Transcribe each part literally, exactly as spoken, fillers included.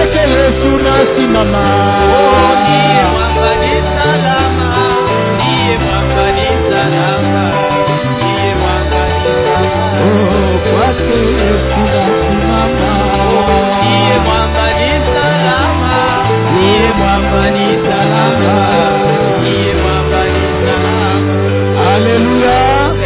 kwake Yesu nasimama. Oh, ndiye mwamba ni salama, ndiye mwamba ni salama, ndiye mwamba ni salama. Oh, kwake Yesu nasimama. Ndiye mwamba ni salama, ndiye mwamba ni salama, ndiye mwamba ni salama. Alléluia.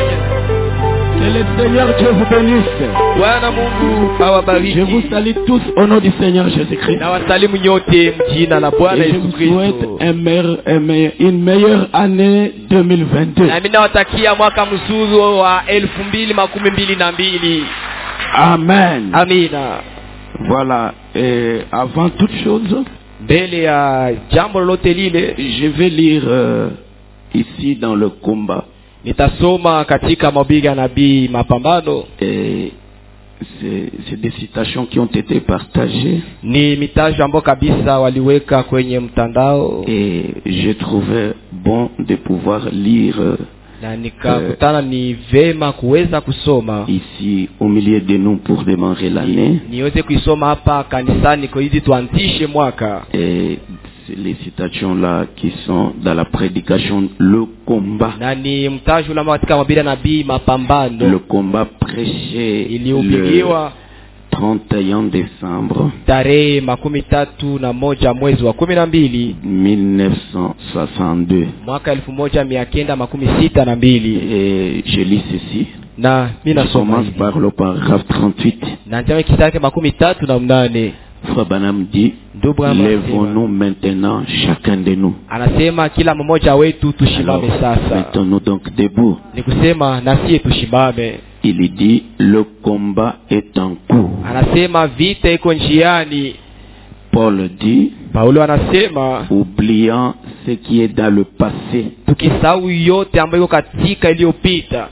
Que le Seigneur Dieu vous bénisse. Bwana Mungu awabariki. Je vous salue tous au nom du Seigneur Jésus-Christ. Na wasalimu nyote mjina la Bwana Et je Yesu vous souhaite Kristo. un meilleur, un meilleur, une meilleure année deux mille vingt-deux. Na mimi nawatakia mwaka mzuri wa elfu mbili makumi mbili na mbili. Amen. Amina. Voilà. Et avant toute chose, Mbele ya jambo lolote lile, je vais lire euh, ici dans le combat. nitasoma katika mahubiri ya nabii Mapambano. Et c'est c'est des citations qui ont été partagées. Ni mitajo ambayo kabisa waliweka kwenye mtandao, Et j'ai trouvé bon de pouvoir lire euh, na nikakutana ni vema kuweza kusoma ici au milieu de nous pour démarrer l'année. niweze kuisoma hapa kanisani kwa hizi tuanzishe mwaka. Et c'est les citations là qui sont dans la prédication, le combat. Na ni mtajo ule katika mahubiri ya nabii Mapambano, Le combat prêché le iliyopigiwa trente et un décembre tarehe makumi tatu na moja mwezi wa kumi na mbili mille neuf cent soixante-deux. mwaka elfu moja mia kenda makumi sita na mbili. Et je lis ceci. Na mimi Je nasoma commence par le paragraphe trente-huit. na njama kitake makumi tatu na mnane. Frère Branham dit, Ndugu Branham lèvons-nous maintenant chacun de nous. anasema kila mmoja wetu Alors, tushimame sasa. mettons-nous donc debout. Ni kusema nasie tushimame. Il dit, le combat est en cours. Anasema vita iko njiani. Paul dit, Paulo anasema oubliant ce qui est dans le passé, tukisahau yote ambayo iko katika iliyopita,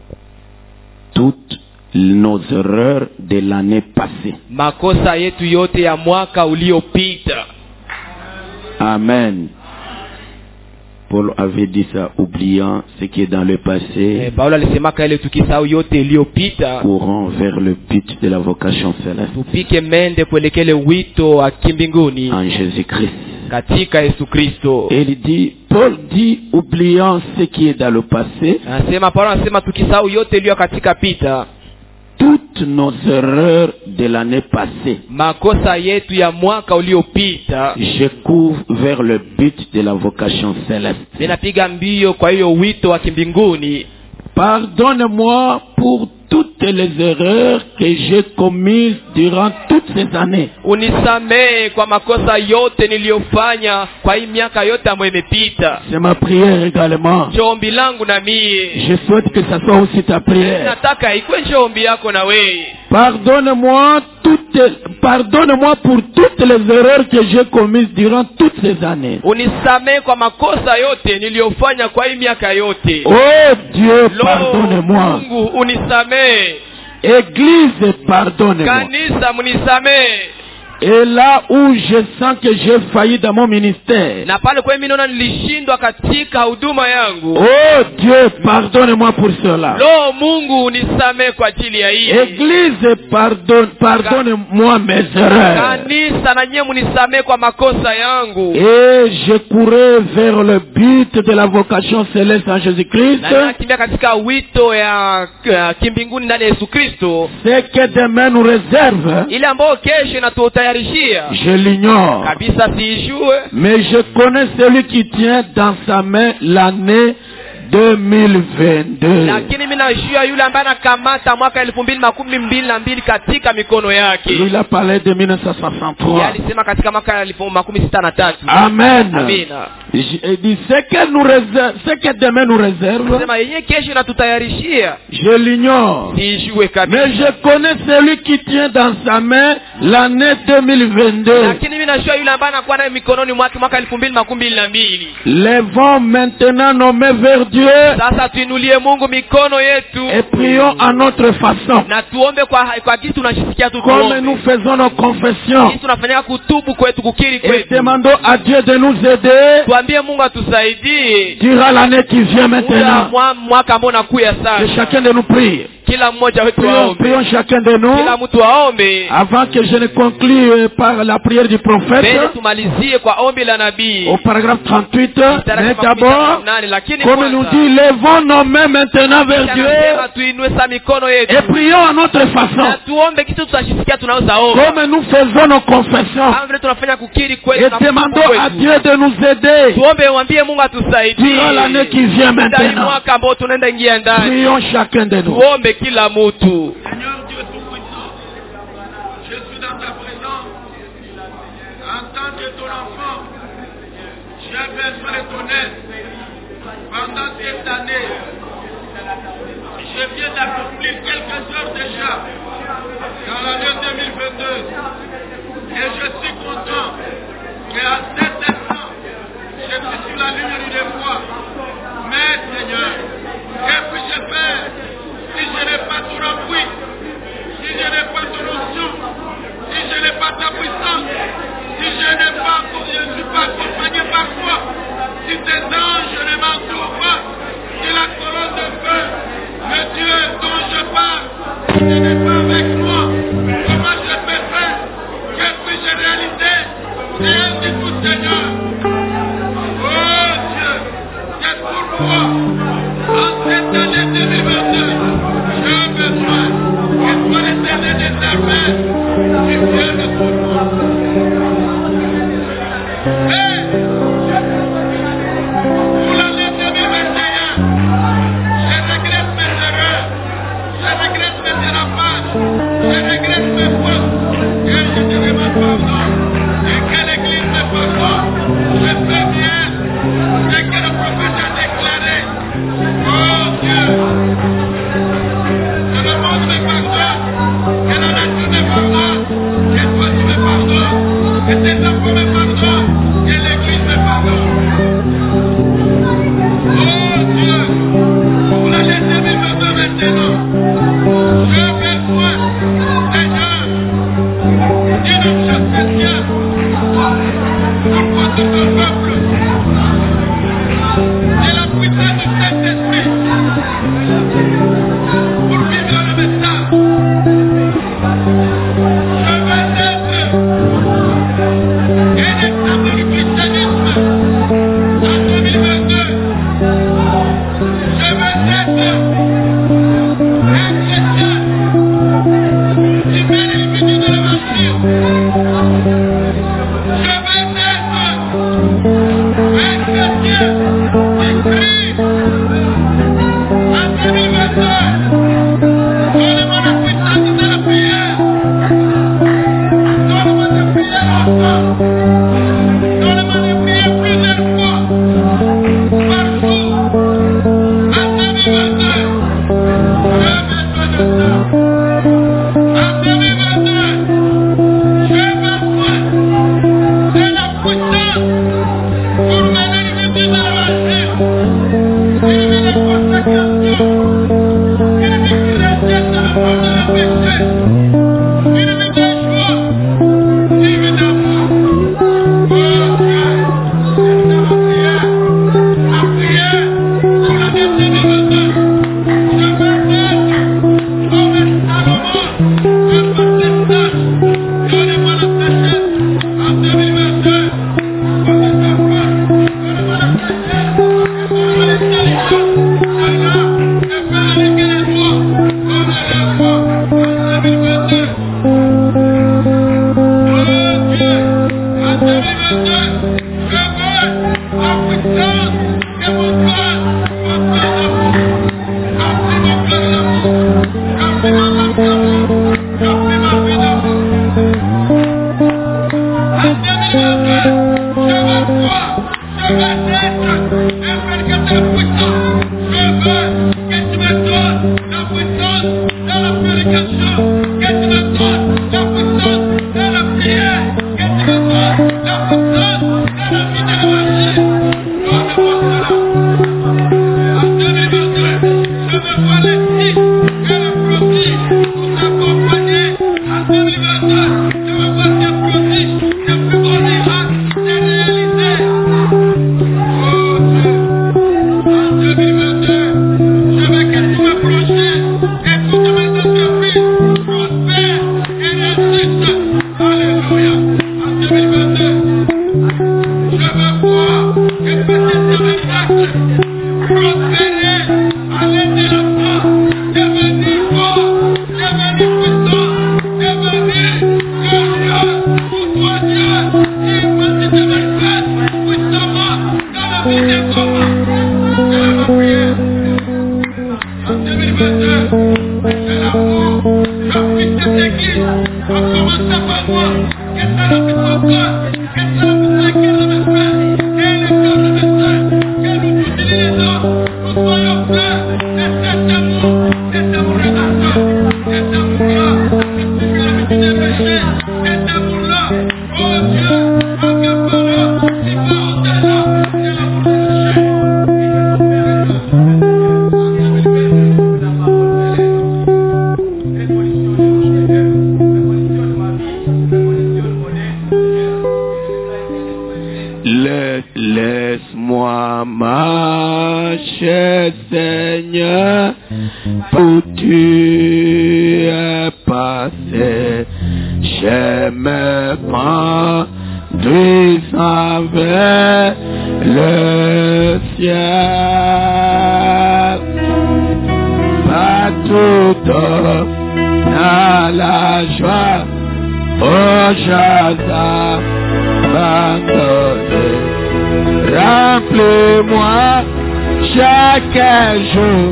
toutes nos erreurs de l'année passée. makosa yetu yote ya mwaka uliopita. Amen. Paul avait dit ça, oubliant ce qui est dans le Eh, passé, Paulo alisema ile tukisahau yote iliyopita, courant vers le but de la vocation céleste tupike mende kuelekea wito wa kimbinguni en Jésus-Christ. katika Yesu Kristo. Et il dit, Paul dit, oubliant ce qui est dans le passé, Anasema Paulo anasema tukisahau yote iliyo katika pita, toutes nos erreurs de l'année passée, makosa yetu ya mwaka uliopita, je cours vers le but de la vocation céleste. ninapiga mbio kwa hiyo wito wa kimbinguni. Pardonne-moi pour toutes les erreurs que j'ai commises durant toutes ces années. Unisamehe kwa makosa yote niliyofanya kwa hii miaka yote ambayo imepita. C'est ma prière également. Ombi langu na mie, Je souhaite que ça soit aussi ta prière. nataka ikwe ombi yako na wewe. Pardonne-moi toutes, pardonne-moi pour toutes les erreurs que j'ai commises durant toutes ces années. Unisamehe kwa makosa yote niliyofanya kwa hii miaka yote. Oh Dieu, Lo, pardonne-moi. Mungu unisamehe. Église, pardonne-moi. Kanisa munisamehe. Et là où je sens que j'ai failli dans mon ministère, Na pale kwa mimi naona nilishindwa katika huduma yangu, oh Dieu, pardonne-moi pour cela. lo, Mungu unisamehe kwa ajili ya hii. Église, pardonne, pardonne-moi mes erreurs. Kanisa na nyie munisamehe kwa makosa yangu. Et je courais vers le but de la vocation céleste en Jésus-Christ. Na nakimbia katika wito ya ya kimbinguni ndani ya Yesu Kristo, C'est que demain nous réserve, ile ambayo kesho inatutayarishia je l'ignore. kabisa, siijue. Mais je connais celui qui tient dans sa main l'année deux mille vingt-deux. Lakini mimi najua yule ambaye anakamata mwaka elfu mbili makumi mbili na mbili katika mikono yake. Il a parlé de mille neuf cent soixante-trois. Yeye alisema katika mwaka elfu makumi sita na tatu. Amen. Amina. Il dit ce que nous réserve, ce que demain nous réserve, Sema yeye kesho inatutayarishia, je l'ignore. siijue kabisa. Mais je connais celui qui tient dans sa main l'année deux mille vingt-deux. Lakini mimi najua yule ambaye anakuwa naye mikononi mwake mwaka elfu mbili makumi mbili na mbili. Lèvons maintenant nos mains vers Dieu Sasa tuinulie Mungu mikono yetu et prions à notre façon. na tuombe kwa kwa kitu tunashisikia tu Comme tuombe. nous faisons nos confessions. Sisi tunafanya kutubu kwetu, kukiri Et kwetu. demandons à Dieu de nous aider Tuambie Mungu atusaidie durant l'année qui vient muda maintenant. mwa- mwaka ambao unakuja Que sasa. chacun de nous prie. Kila mmoja wetu Prions, aombe. prions chacun de nous. Kila mtu aombe. Avant que je ne conclue euh, par la prière du Mbele prophète, tumalizie kwa ombi la nabii. au paragraphe trente-huit, Mstari mais makumi d'abord, nane, lakini comme nous kwanza, dit, levons nos mains maintenant vers anasema Dieu tuinue sa mikono yetu et prions à notre na façon, tuombe kitu tutashisikia tunaweza omba. comme nous faisons nos confessions, Kama vile tunafanya kukiri kwetu et na kutubu demandons à kwetu. Dieu de nous aider Tuombe, mwambie Mungu atusaidie. durant l'année qui vient Ndani maintenant. mwaka ambao tunaenda ingia ndani. Prions chacun de nous. Tuombe kila mtu. Seigneur Dieu Tout-Puissant, je suis dans ta présence. En tant que ton enfant, j'ai besoin de ton aide. Pendant cette année, je viens d'accomplir quelques heures déjà dans l'année deux mille vingt-deux. Et je suis content qu'à cet instant, je suis sur la ligne des voies. Mais Seigneur, que puis-je faire si je n'ai pas ton appui, si je n'ai pas ton onction, si je n'ai pas ta puissance, si je n'ai pas, je ne suis pas accompagné par toi, si tes anges ne m'entourent pas, si la colonne de feu, le Dieu dont je parle, si tu n'es pas avec moi, comment je peux faire? Laisse-moi marcher, Seigneur, où tu es passé. Je me conduis vers le ciel. Partout dans la joie, oh Jada, abandonné. Remplis-moi chaque jour.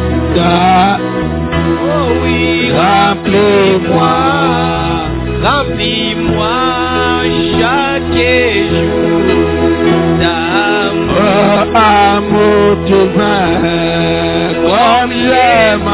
Oh oui, Remplis-moi. remplis-moi chaque jour d'amour. Oh amour divin, comme j'aime,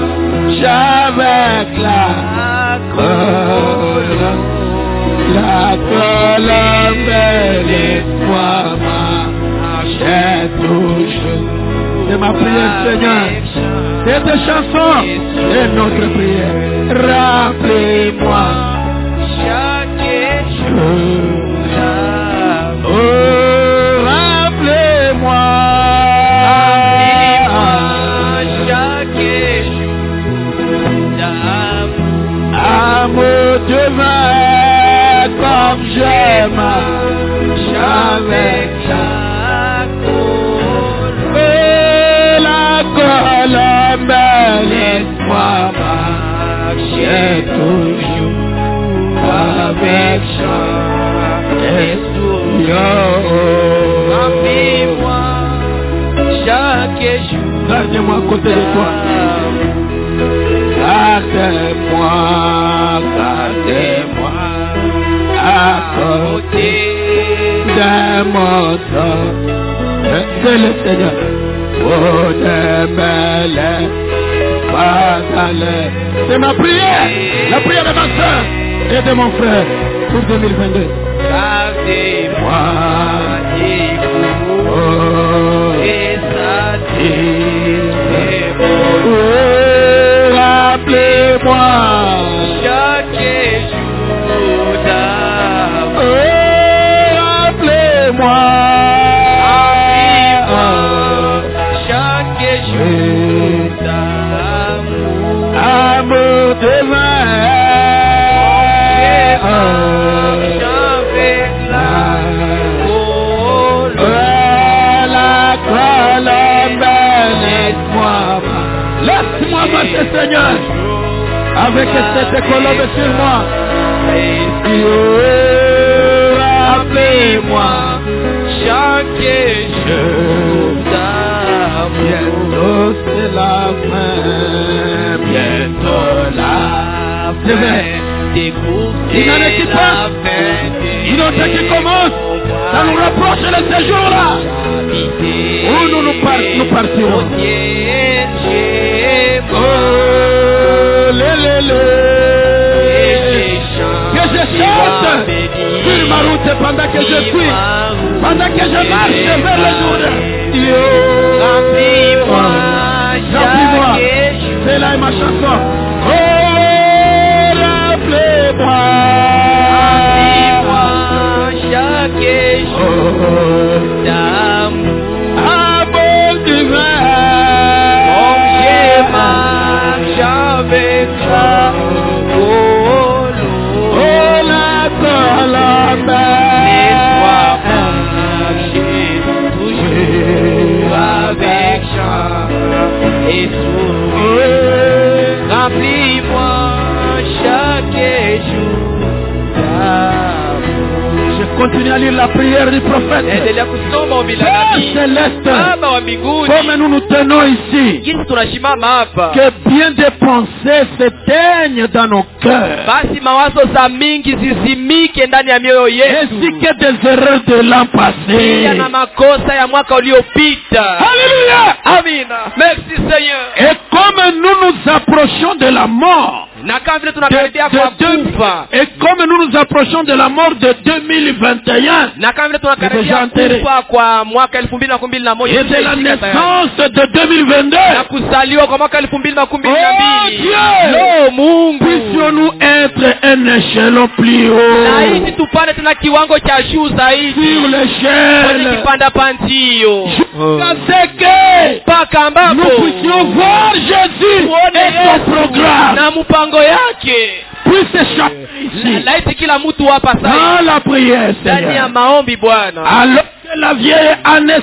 avec la colombe, la colombe, laisse-moi marcher toujours. C'est ma prière, Seigneur. C'est tes chansons et notre prière. Remplis-moi chaque jour d'amour. Oh, remplis-moi. Remplis-moi chaque jour d'amour. Amour divin, comme j'aime, avec la colombe. Et la colombe, laisse-moi marcher toujours avec chant et sourire. Remplis-moi chaque jour. Gardez-moi à côté de toi. Gardez-moi, gardez-moi à côté de mon sang. C'est le Seigneur. Oh, de mêlée, pas d'aller. C'est ma prière, la prière de ma soeur et de mon frère pour deux mille vingt-deux. Gardez-moi des coups Oh, et satisfais-moi. oh, rappelez-moi Chaque jour d'amour. Oh, rappelez-moi Chaque jour d'amour. Amour divin. Avec la colombe. La colombe, laisse-moi Laisse-moi marcher, Seigneur, avec cette colombe sur moi. Rappelez-moi Chaque jour d'amour. bientôt c'est la fin, bientôt la fin. Des courses, Il n'en est pas. Une autre qui commence, ça nous rapproche de ce jour-là où nous nous, par nous partirons. Oh, lé, lé, lé. Que je chante sur ma route pendant que je suis, pendant que je marche vers le jour. Remplis-moi, Remplis-moi. C'est là ma chanson. Oh, rappelez-moi. Remplis-moi chaque jour d'amour. Amour divin. Comme je marche avec la colombe. Oh, la colombe. Laisse-moi marcher toujours avec chant et sourire. Remplis-moi chaque jour d'amour. Je continue à lire la prière du prophète. Endelea kusoma ombi la Père nabii. céleste, Baba wa mbinguni, comme nous nous tenons ici, jinsi tunashimama hapa, que bien des pensées s'éteignent dans nos cœurs, basi mawazo za mingi zizimike ndani ya mioyo ainsi yetu, que des erreurs de l'an passé. pia na makosa ya mwaka uliopita. Alléluia. Amina. Merci Seigneur. Et comme nous nous approchons de la mort, Na kama vile tunakaribia de, kwa de, kufa. et comme nous nous approchons de la mort de deux mille vingt et un, Na kama vile tunakaribia kufa kwa mwaka elfu mbili makumi mbili na moja. et de la naissance de deux mille vingt-deux, na kuzaliwa kwa mwaka elfu mbili makumi mbili na oh mbili. Dieu, Lo Mungu, puissions-nous être un échelon plus haut laiti tupande tena kiwango cha juu sur zaidi kwenye l'échelle, kipanda pantio, jusqu'à ce que mpaka ambapo nous puissions voir Jésus tuone et son Yesu programme. na mpango yake. Puisse échapper ici Laiti kila mtu hapa sasa dans la prière, ndani ya Seigneur. maombi Bwana, Alors que la vieille année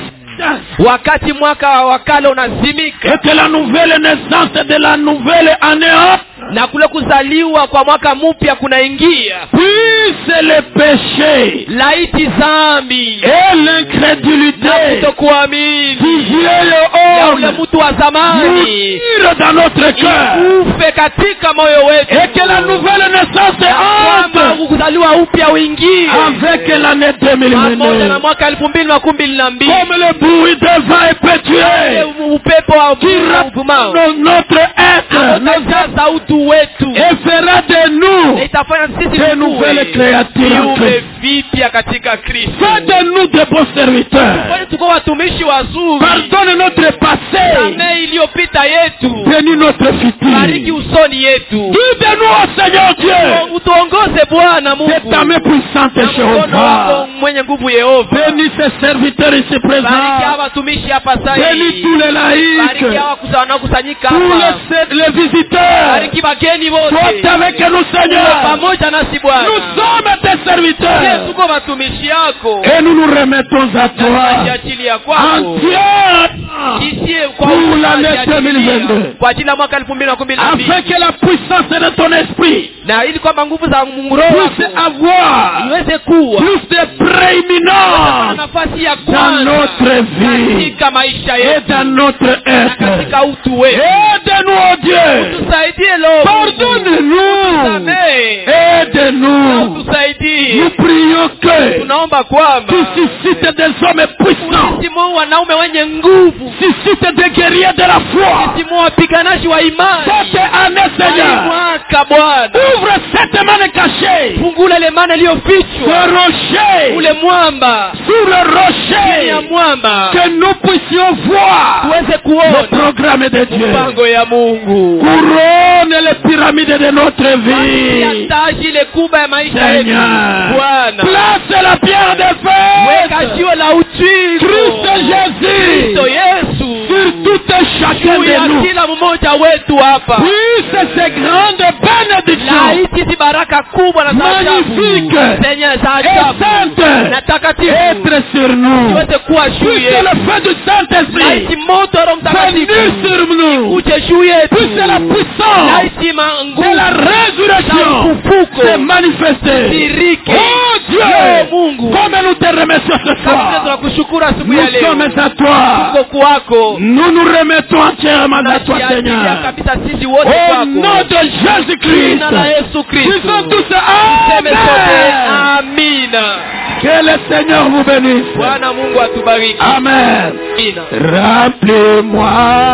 wakati mwaka wa kale unazimika et que la nouvelle naissance de la nouvelle année na kule kuzaliwa kwa mwaka mpya kunaingia, puisse le péché laiti zambi et l'incrédulité kutokuamini vigier ya le ule homme mtu wa zamani mourir dans notre cœur ikufe katika moyo wetu, et que la nouvelle naissance kwamba entre kuzaliwa upya uingie avec l'année deux mille pamoja na vingt-deux mwaka elfu mbili makumi mbili na mbili, comme le bruit des vents épétueux upepo wa qui uvumao répand notre être utajaza utu wetu et fera de nous itafanya sisi de nouvelles créatures en viumbe Christ. vipya katika Kristo. Fais de nous de bons serviteurs. Kwani tuko watumishi wazuri. Pardonne notre passé. Samehe iliyopita yetu. Bénis notre Bariki futur. usoni yetu. Guide-nous, oh Seigneur Dieu. Utuongoze Bwana Mungu. C'est ta main puissante, Na mkono Jéhovah. wako mwenye nguvu Yehova. Bénis ces serviteurs ici Bariki présents. hawa watumishi hapa sasa Bénis hivi. tous les Bariki laïcs. hawa kusa- wanaokusanyika Tous hapa. les, les visiteurs. Bariki bageni wote. Sois avec nous, Uwe Seigneur. pamoja nasi Nous Bwana. sommes tes Sisi serviteurs. tuko watumishi yako. Et nous nous remettons à Na toi. tunajiachilia kwako. Entière. Kisie kwa Pour utu l'année tunajiachilia. deux mille vingt-deux. Kwa ajili ya mwaka elfu mbili na kumi na Afin mbili. que la puissance de ton esprit Na ili kwamba nguvu za Mungu Roho puisse wako avoir iweze kuwa plus de na prééminence nafasi ya dans kwanza notre vie katika maisha et yetu dans notre na être. katika utu wetu. Aide-nous, oh Dieu. Tusaidie leo. Pardonne-nous. Samehe. Aide-nous. Tusaidie. Nous prions que Tunaomba kwamba tu suscites des hommes puissants, usisimue wanaume wenye nguvu, suscites des guerriers de la foi. usisimue wapiganaji wa imani. Cette année, Hii Seigneur, mwaka Bwana, ouvre cette main cachée, fungula ile maana ce iliyofichwa, rocher, ule mwamba sur le chini ya rocher, mwamba, que nous puissions voir tuweze le kuona programme de Dieu. mpango ya Mungu. Couronne les pyramides de notre Ya vie. taji ile kubwa ya maisha yetu Seigneur, Bwana, place la pierre de weka fête, jiwe la utwigo Christ Jésus, Kristo Yesu sur tout et chacun juu ya de nous. kila mmoja wetu hapa. Puisse ces grandes bénédictions Laiti hizi baraka kubwa na za ajabu magnifiques zenye za et ajabu na saintes takatifu être sur nous. ziweze kuwa juu Puisse yetu. le feu du Saint-Esprit Laiti moto wa Roho venir Mtakatifu sur nous. uje juu yetu. Puisse la puissance Laiti de la manguvu résurrection na ufufuko se manifester. zirike. Oh Dieu, Yo Mungu, comme nous te remercions ce kabisa soir, tunakushukuru asubuhi ya nous leo. sommes à toi. Tuko kwako. Nous nous remettons entièrement à toi, Tunajiachilia Seigneur. kabisa sisi wote Au kwako. nom de Jésus-Christ, Jina la Yesu nous Kristo. sommes tous Tuseme sote Amen. amina. Que le Seigneur vous bénisse. Bwana Mungu atubariki. Amen. Amina. Rappelez-moi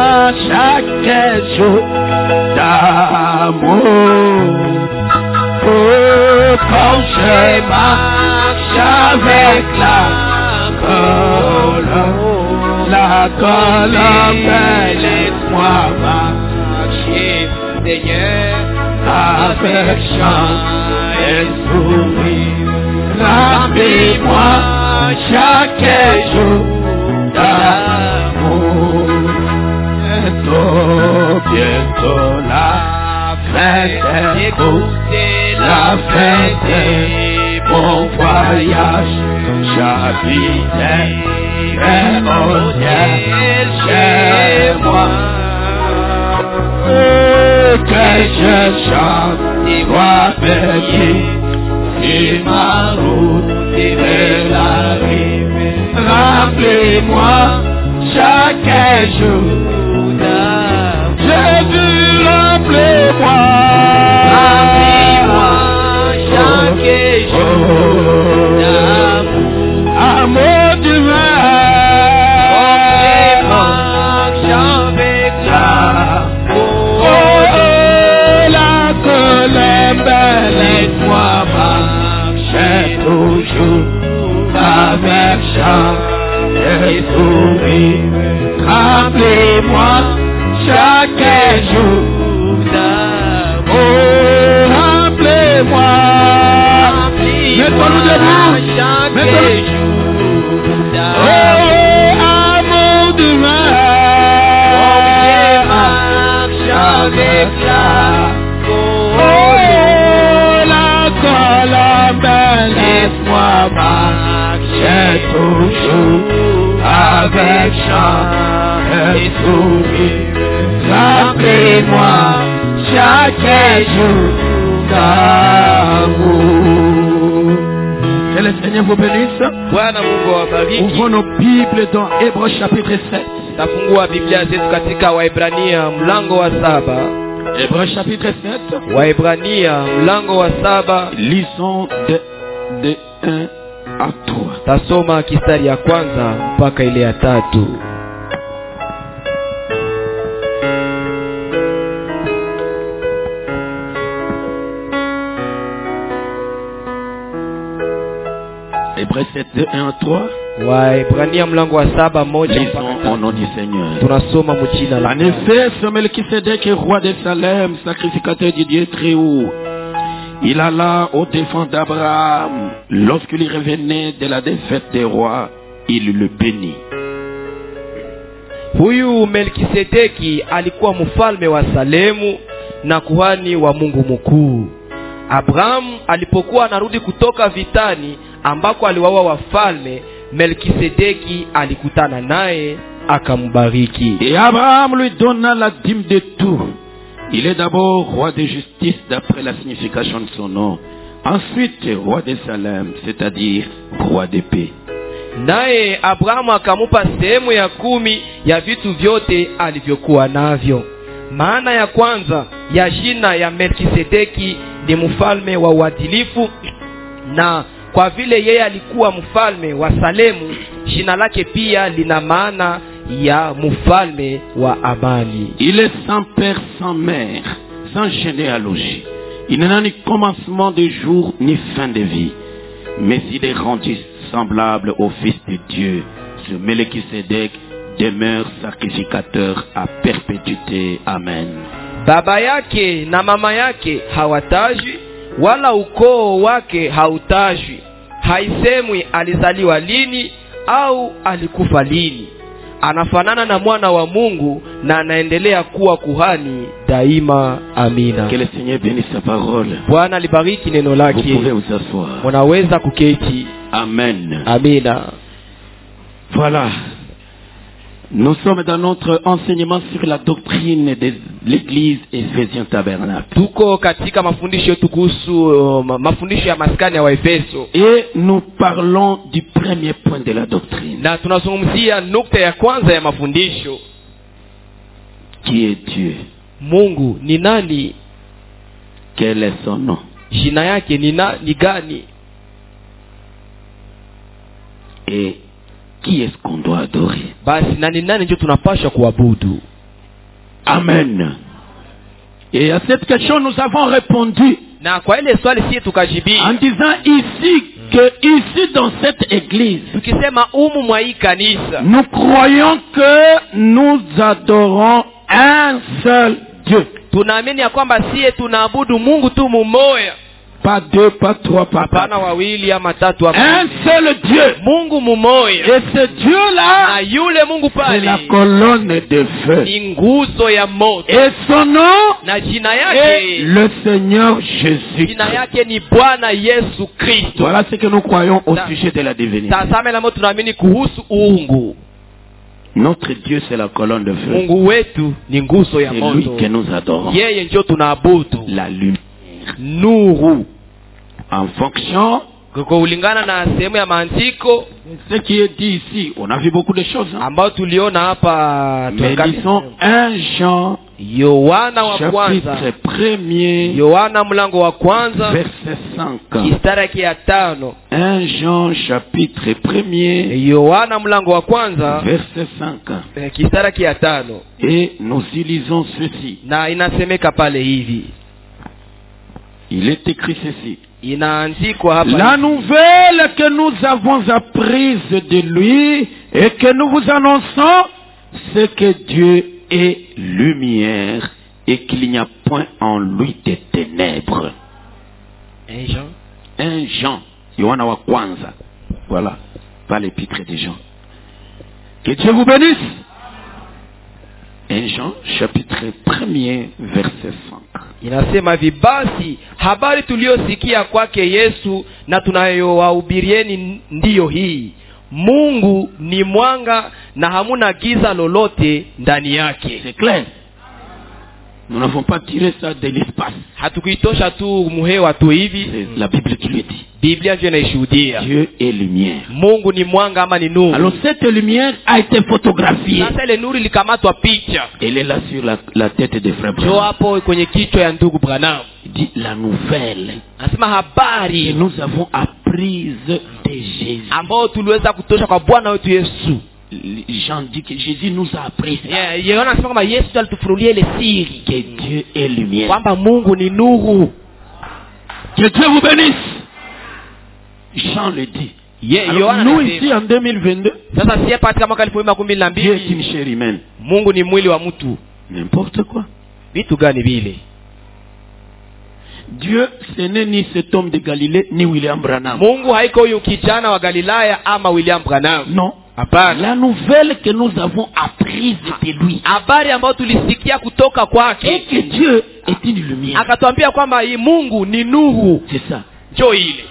chaque jour d'amour. Oh, quand je marche avec la colombe, la colombe, laisse-moi marcher, Seigneur, avec chant et sourire. Rappelez-moi chaque jour d'amour. Bientôt, bientôt la fin des courses, la fin des bons voyages. J'habiterai au ciel chez moi. Oh, que je chante, sois béni, si ma route est l'arrivée. Rappelez-moi chaque jour d'amour. Jésus, rappelez-moi. Rappelez-moi chaque jour d'amour. Amour divin. avec la Oh, la jour avec chant et sourire. Rappelez-moi chaque jour. Oh, rappelez-moi. Mettons-nous debout. Mettons-nous. Oh, amour demain. Avec la oh, la colombe, laisse-moi marcher toujours avec chant et sourire. Rappelez-moi chaque jour d'amour. Que le Seigneur vous bénisse. Ouvrons nos Bibles dans Hébreux chapitre sept. Tafungua Biblia zetu katika Waebrania mlango wa saba. Hébreux chapitre sept. Waebrania mlango wa saba. Lisons de, de un à trois. Tasoma kistari ya kwanza mpaka ile ya tatu. Hébreux sept de un à trois. Waebrania mlango wa saba moja mpaka au nom du Seigneur. Tunasoma mjina la. En effet, ce Melchisedec, roi de Salem, sacrificateur du Dieu très haut, il alla au défense d'Abraham. Lorsqu'il revenait de la défaite des rois, il le bénit. Huyu Melkisedeki alikuwa mfalme wa Salemu na kuhani wa Mungu mkuu. Abraham alipokuwa anarudi kutoka vitani ambako aliwaua wafalme, Melkisedeki alikutana naye akambariki. Et Abraham lui donna la dîme de tout. Il est d'abord roi de justice d'après la signification de son nom. Ensuite roi de Salem, c'est-à-dire roi de paix. Naye Abrahamu akamupa sehemu ya kumi ya vitu vyote alivyokuwa navyo. Maana ya kwanza ya jina ya Melkisedeki ni mfalme wa uadilifu, na kwa vile yeye alikuwa mfalme wa Salemu, jina lake pia lina maana ya mfalme wa amani. Il est sans père, sans mère, sans généalogie. Il n'a ni commencement de jour ni fin de vie. Mais il est rendu semblable au Fils de Dieu. Ce Melchisedec demeure sacrificateur à perpétuité. Amen. Baba yake na mama yake hawatajwi, wala ukoo wake hautajwi. Haisemwi alizaliwa lini au alikufa lini. Anafanana na mwana wa Mungu na anaendelea kuwa kuhani daima. Amina. Que le Seigneur bénisse sa parole. Bwana libariki neno lake. Vous pouvez vous asseoir. Mnaweza kuketi. Amen. Amina. Voilà. Nous sommes dans notre enseignement sur la doctrine de l'église Ephésiens Tabernacle. Tuko katika mafundisho yetu kuhusu mafundisho ya maskani ya Waefeso. Et nous parlons du premier point de la doctrine. Na tunazungumzia nukta ya kwanza ya mafundisho. Qui est Dieu? Mungu ni nani? Quel est son nom? Jina yake ni na, ni gani? Et qui est-ce qu'on doit adorer? Basi nani nani ndio tunapaswa kuabudu? Amen. Et à cette question nous avons répondu na kwa ile swali sisi tukajibia en disant ici que ici dans cette église tukisema umu mwa hii kanisa nous croyons que nous adorons un seul Dieu. Tunaamini ya kwamba sisi tunaabudu Mungu tu mmoja. Pas deux, pas trois, pas quatre. wawili ama tatu hapa. Un seul Dieu. Mungu mmoja. Et ce Dieu-là, na yule Mungu pale, c'est la colonne de feu. Ni nguzo ya moto. Et son nom, na jina yake, est le Seigneur Jésus. Jina yake ni Bwana Yesu Kristo. Voilà ce que nous croyons au Ta, sujet de la divinité. Tazama na moto tunaamini kuhusu uungu. Notre Dieu c'est la colonne de feu. Mungu wetu ni nguzo ya moto. C'est lui que nous adorons. Yeye ndio tunaabudu. La lumière. Nuru. En fonction kwa ulingana na sehemu ya maandiko ce qui est dit ici, on a vu beaucoup de choses, hein? Ambao tuliona hapa. Mais lisons un Jean Yohana wa kwanza chapitre premier Yohana mlango wa kwanza verset cinq. Kistari ya tano. un Jean chapitre premier Yohana mlango wa kwanza verset cinq. Kistari ya tano. Et nous y lisons ceci. Na inasemeka pale hivi. Il est écrit ceci. Inaandikwa hapa. La nouvelle que nous avons apprise de lui et que nous vous annonçons, c'est que Dieu est lumière et qu'il n'y a point en lui de ténèbres. Un Jean. Un Jean. Yohana wa kwanza. Voilà. Pas l'épître de Jean. Que Dieu vous bénisse. Un Jean, chapitre premier, verset cinq. Inasema hivi, basi habari tuliyosikia kwake Yesu na tunayowahubirieni ndiyo hii: Mungu ni mwanga na hamuna giza lolote ndani yake. C'est clair. Nous n'avons pas tiré ça de l'espace. Hatukuitosha tu muhewa tu hivi. C'est la Bible qui le dit. Biblia ndio inaishuhudia. Dieu est lumière. Mungu ni mwanga ama ni nuru. Alors cette lumière a été photographiée. Sasa ile nuru ilikamatwa picha. Elle est là sur la, la tête de frère Jo Branham. hapo kwenye kichwa ya ndugu Branham. Il dit la nouvelle Anasema que habari nous avons apprise de Jésus. ambao tuliweza kutosha kwa Bwana wetu Yesu. Jean dit que Jésus nous a appris ça. Yeah, Yohana anasema kama Yesu alitufunulia ile siri. Que Dieu est lumière. Kwamba Mungu ni nuru. Que Dieu vous bénisse. Jean le dit. Yeah, Alors, Yohana nous anasema. ici en deux mille vingt-deux, Sasa sie katika mwaka elfu mbili makumi na Dieu est mbili une chair humaine. Mungu ni mwili wa mtu. N'importe quoi. Vitu gani vile? Dieu, ce n'est ni cet homme de Galilée, ni William Branham. Mungu haiko huyu kijana wa Galilaya ama William Branham. Non. Hapana. La nouvelle que nous avons apprise de lui. Habari ambayo tulisikia kutoka Et kwake. que Dieu est une lumière. Akatuambia kwamba hii Mungu ni nuru. C'est ça. Njoo ile.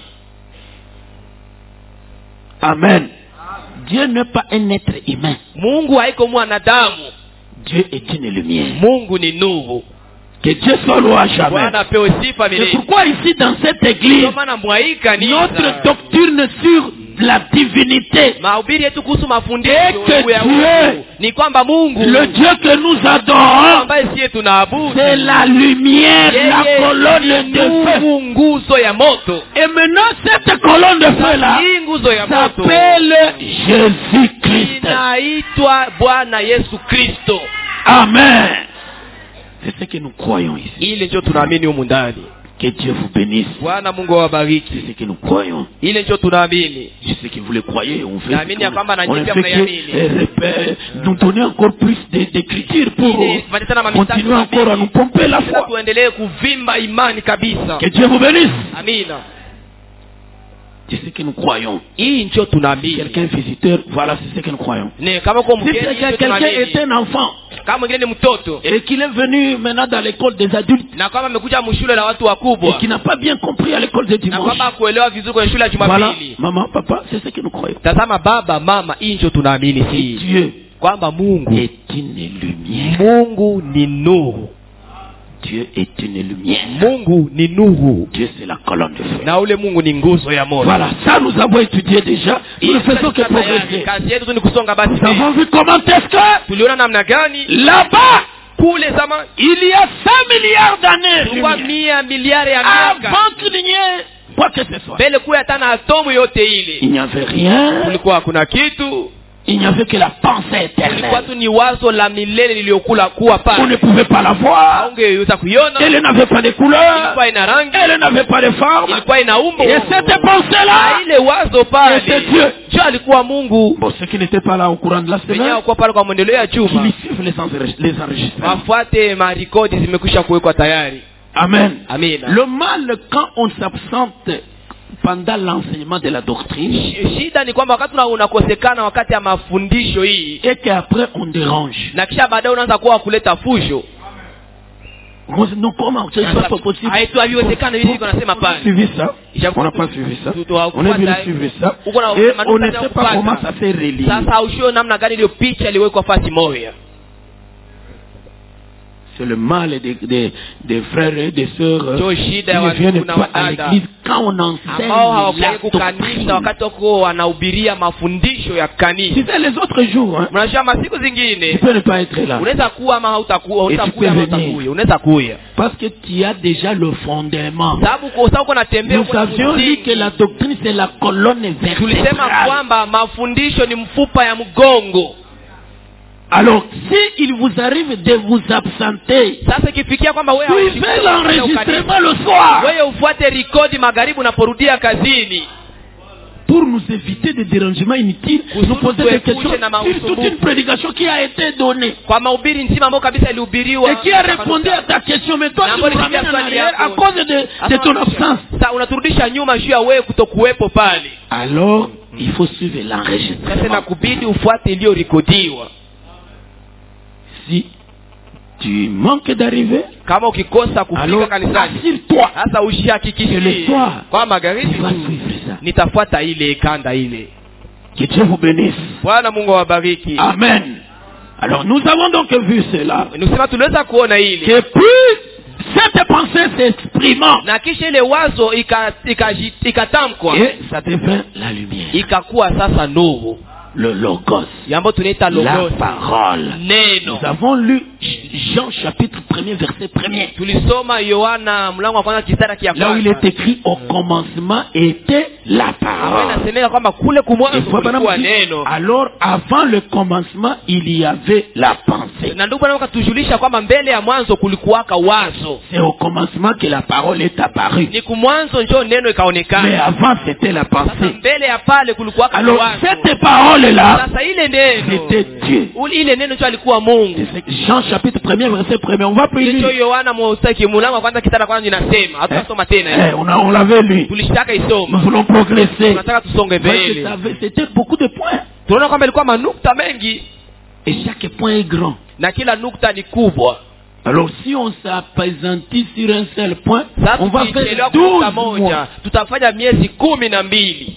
Amen. Dieu n'est pas un être humain. Mungu haiko mwanadamu. Dieu est une lumière. Mungu ni nuru. Que Dieu soit loué à jamais. Bwana apewe sifa C'est milele. pourquoi ici dans cette église, Ndio maana mwaika ni notre doctrine sur la divinité, mahubiri yetu kuhusu mafundisho Et que ya Dieu, Mungu ni kwamba Mungu le Dieu que nous adorons, ambaye siye tunaabudu c'est la lumière, la yeye colonne ni de feu. nuru, nguzo ya moto. Et maintenant cette colonne de feu là Hii nguzo ya moto s'appelle Jésus-Christ. inaitwa Bwana Yesu Kristo. Amen. C'est ce que nous croyons ici. Ile ndio tunaamini humu ndani. Que Dieu vous bénisse. Bwana Mungu awabariki. C'est ce que nous croyons. Ile ndio tunaamini. Je sais que vous le croyez. On fait, Naamini ya kwamba na on, on nyinyi ne pia fait mnaiamini. que eh, répé- nous donner encore plus de- d'écriture pour Ile tupate tena mamistari continuer encore à nous pomper la Sasa foi. tuendelee kuvimba imani kabisa. Que Dieu vous bénisse. Amina. C'est ce que nous croyons. Hii ndio tunaamini. Quelqu'un visiteur, voilà, c'est ce que nous croyons. Ne kama kwa Si mgeni c'est ndio que quelqu'un est tunaamini. un enfant Kama mwingine ni mtoto et qu'il est venu maintenant dans l'école des adultes na kama amekuja mshule la watu et wakubwa qui n'a pas bien compris à l'école de na dimanche, kwamba kuelewa vizuri kwenye shule ya voilà, Jumapili. maman, papa, c'est ce que nous croyons. Tazama baba, mama, hii ndio tunaamini Et si Dieu kwamba Mungu est une lumière. Mungu ni nuru. Dieu est une lumière. Mungu ni nuru. Dieu, c'est la colonne de feu. Na ule Mungu ni nguzo ya moto. Voilà, ça nous avons étudié déjà. Nous ne faisons que progresser. Kazi yetu tu ni kusonga basi. Nous avons vu comment est-ce que Tuliona namna gani là-bas, kule zama il y a cinq milliards d'années, kulikuwa lumière, mia miliari ya miaka avant qu'il n'y ait quoi que ce soit. mbele kuwa hata na atomu yote ile. Il n'y avait rien. Kulikuwa hakuna kitu. Il n'y avait que la pensée Kulikuwa éternelle. tu ni wazo la milele liliokula kuwa On ne pale. pouvait pas la voir. Haungeweza kuiona. Elle n'avait pas de couleur. Ilikuwa ina rangi. Elle n'avait pas de forme. Ilikuwa ina umbo. Et cette pensée-là, Na ile wazo pale. c'était Dieu. Dieu alikuwa Mungu. Bon, ceux qui n'étaient pas là au courant de la Wenyewe semaine, kwa pale kwa mwendeleo ya qu'ils chuma. suivent les enregistre- les enregistrements. Wafuate marikodi zimekwisha kuwekwa tayari. Amen. Amina. Le mal, quand on s'absente pendant l'enseignement de la doctrine, Shida ni kwamba wakati una- unakosekana wakati ya mafundisho hii et qu'après on dérange. na kisha baadaye unaanza kuwa kuleta fujo. On se dit, non, comment? C'est pas possible. Haitu haviwezekana hivi niko nasema On a pale. suivi ça. On n'a pas suivi ça. Tu- tu haukufuata- On est venu suivre ça. Uko na- Et maneno on ne ya sait pas kufuata. comment ça s'est relié. Sasa ushio namna gani ile picha iliwekwa fasi moja. C'est le mal des, des, des frères et des sœurs euh, Ndio qui shida ya ne viennent watu na pas à wadada l'église quand on enseigne ambao la hawakai kukanisa doctrine. wakati wako wanahubiria mafundisho ya kanisa. Tu sais, les autres jours, hein, Mnajua masiku tu zingine peux ne pas être là. unaweza kuwa ama hautakuwa, Et tu utakuja ama peux venir. utakuja, unaweza kuja. Parce que tu as déjà le fondement. Sababu kwa sababu kuna tembea Nous avions dit que la doctrine c'est la colonne tulisema vertébrale. kwamba mafundisho ni mfupa ya mgongo. Alors, si il vous arrive de vous absenter, Sasa ikifikia kwamba wewe suivez l'enregistrement le soir. wewe ufuate rekodi magharibi unaporudia kazini, Pour nous éviter des dérangements inutiles, nous poser des questions sur toute une prédication qui a été donnée. kwa mahubiri nzima ambayo kabisa ilihubiriwa Et qui a répondu à ta question, mais toi tu nous ramènes en arrière à cause de, de ton absence. Sasa unaturudisha nyuma juu ya wewe kutokuwepo pale. Alors, il faut suivre Sasa l'enregistrement. inakubidi ufuate iliyorekodiwa. Si tu manques d'arriver, Kama ukikosa kufika alors kanisani, assure-toi sasa que le ushihakikishie soir, kwa tu magharibi vas suivre ça. nitafuata ile kanda ile. Que Dieu vous bénisse. Bwana Mungu awabariki. Amen. Alors, nous avons donc vu cela. Nisema tuliweza kuona ile Que puis cette pensée s'exprimant, na kisha ile wazo ikatamkwa ika, ika, ika et ça devint la lumière. ikakuwa sasa nuru Le logos. yambo tunaita La logos, parole. neno. Nous avons lu Jean chapitre premier verset premier. Tulisoma Yohana mlango wa kwanza kistari kia Là où il kwanza. est écrit au commencement était la Ambayo parole. inasemeka kwamba kule Et kumwanzo Frère Branham kulikuwa dit, neno. alors avant le commencement il y avait la pensée. Na ndugu bwana wakatujulisha kwamba mbele ya mwanzo kulikuwaka wazo. C'est au commencement que la parole est apparue. Ni kumwanzo njoo neno Mais ikaonekana. avant c'était la Sasa pensée. mbele ya pale kulikuwaka Alors wazo. cette parole là, Sasa ile neno c'était Dieu. ule ile neno njoo alikuwa Mungu. C'est Jean chapitre premier verset premier. On va plus Ndicho lire. Yohana mstari mlango wa kwanza kistari kwanza inasema. Hatusoma Eh, tena. on, a- on l'avait lu. Tulishitaka Nous isoma. voulons progresser. Tunataka tusonge Voyez que mbele. ça avait- C'était beaucoup de points. Tunaona kwamba ilikuwa manukta mengi Et chaque point est grand. na kila nukta ni kubwa. Alors si on s'appesantit sur un seul point, Sasa on va tukichelewa faire kwa nukta douze moja mois. tutafanya miezi kumi na mbili.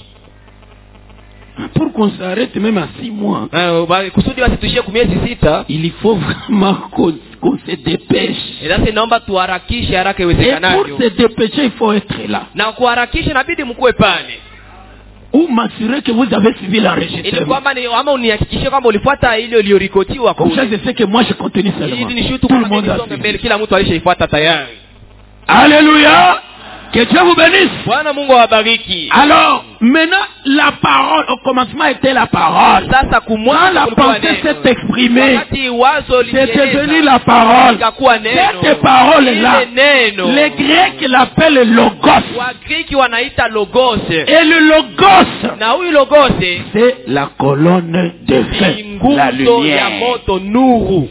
Pour qu'on s'arrête même à six mois, Eh, ba- kusudi basi tuishie kwa miezi sita. il faut vraiment qu'on qu'on se dépêche. Eh, Sasa inaomba tuharakishe haraka Et pour iwezekanavyo, se dépêcher, il faut être là. na kuharakisha inabidi mkuwe pale, Ou m'assurer que vous avez suivi ili l'enregistrement. kwamba ni ama unihakikishie kwamba ulifuata ile uliorekodiwa Comme ça, kule. je sais que moi, je continue seulement. Ili nishutu Tout le kwamba monde a nisonge suivi. mbele, kila mtu alishaifuata tayari. Alléluia. Que Dieu vous bénisse. Bwana Mungu awabariki. Alors, maintenant, la parole, au commencement était la parole. Sasa Quand kumwanzo la kulikuwa pensée neno. s'est exprimée, Wakati wazo c'est devenu lilieleza, la parole. ikakuwa neno. Cette parole-là, Ile neno. les Grecs l'appellent logos. Wagriki wanaita logos. Et le logos, Na huyu logos c'est la colonne de ni feu, la nguzo ya lumière. moto, nuru.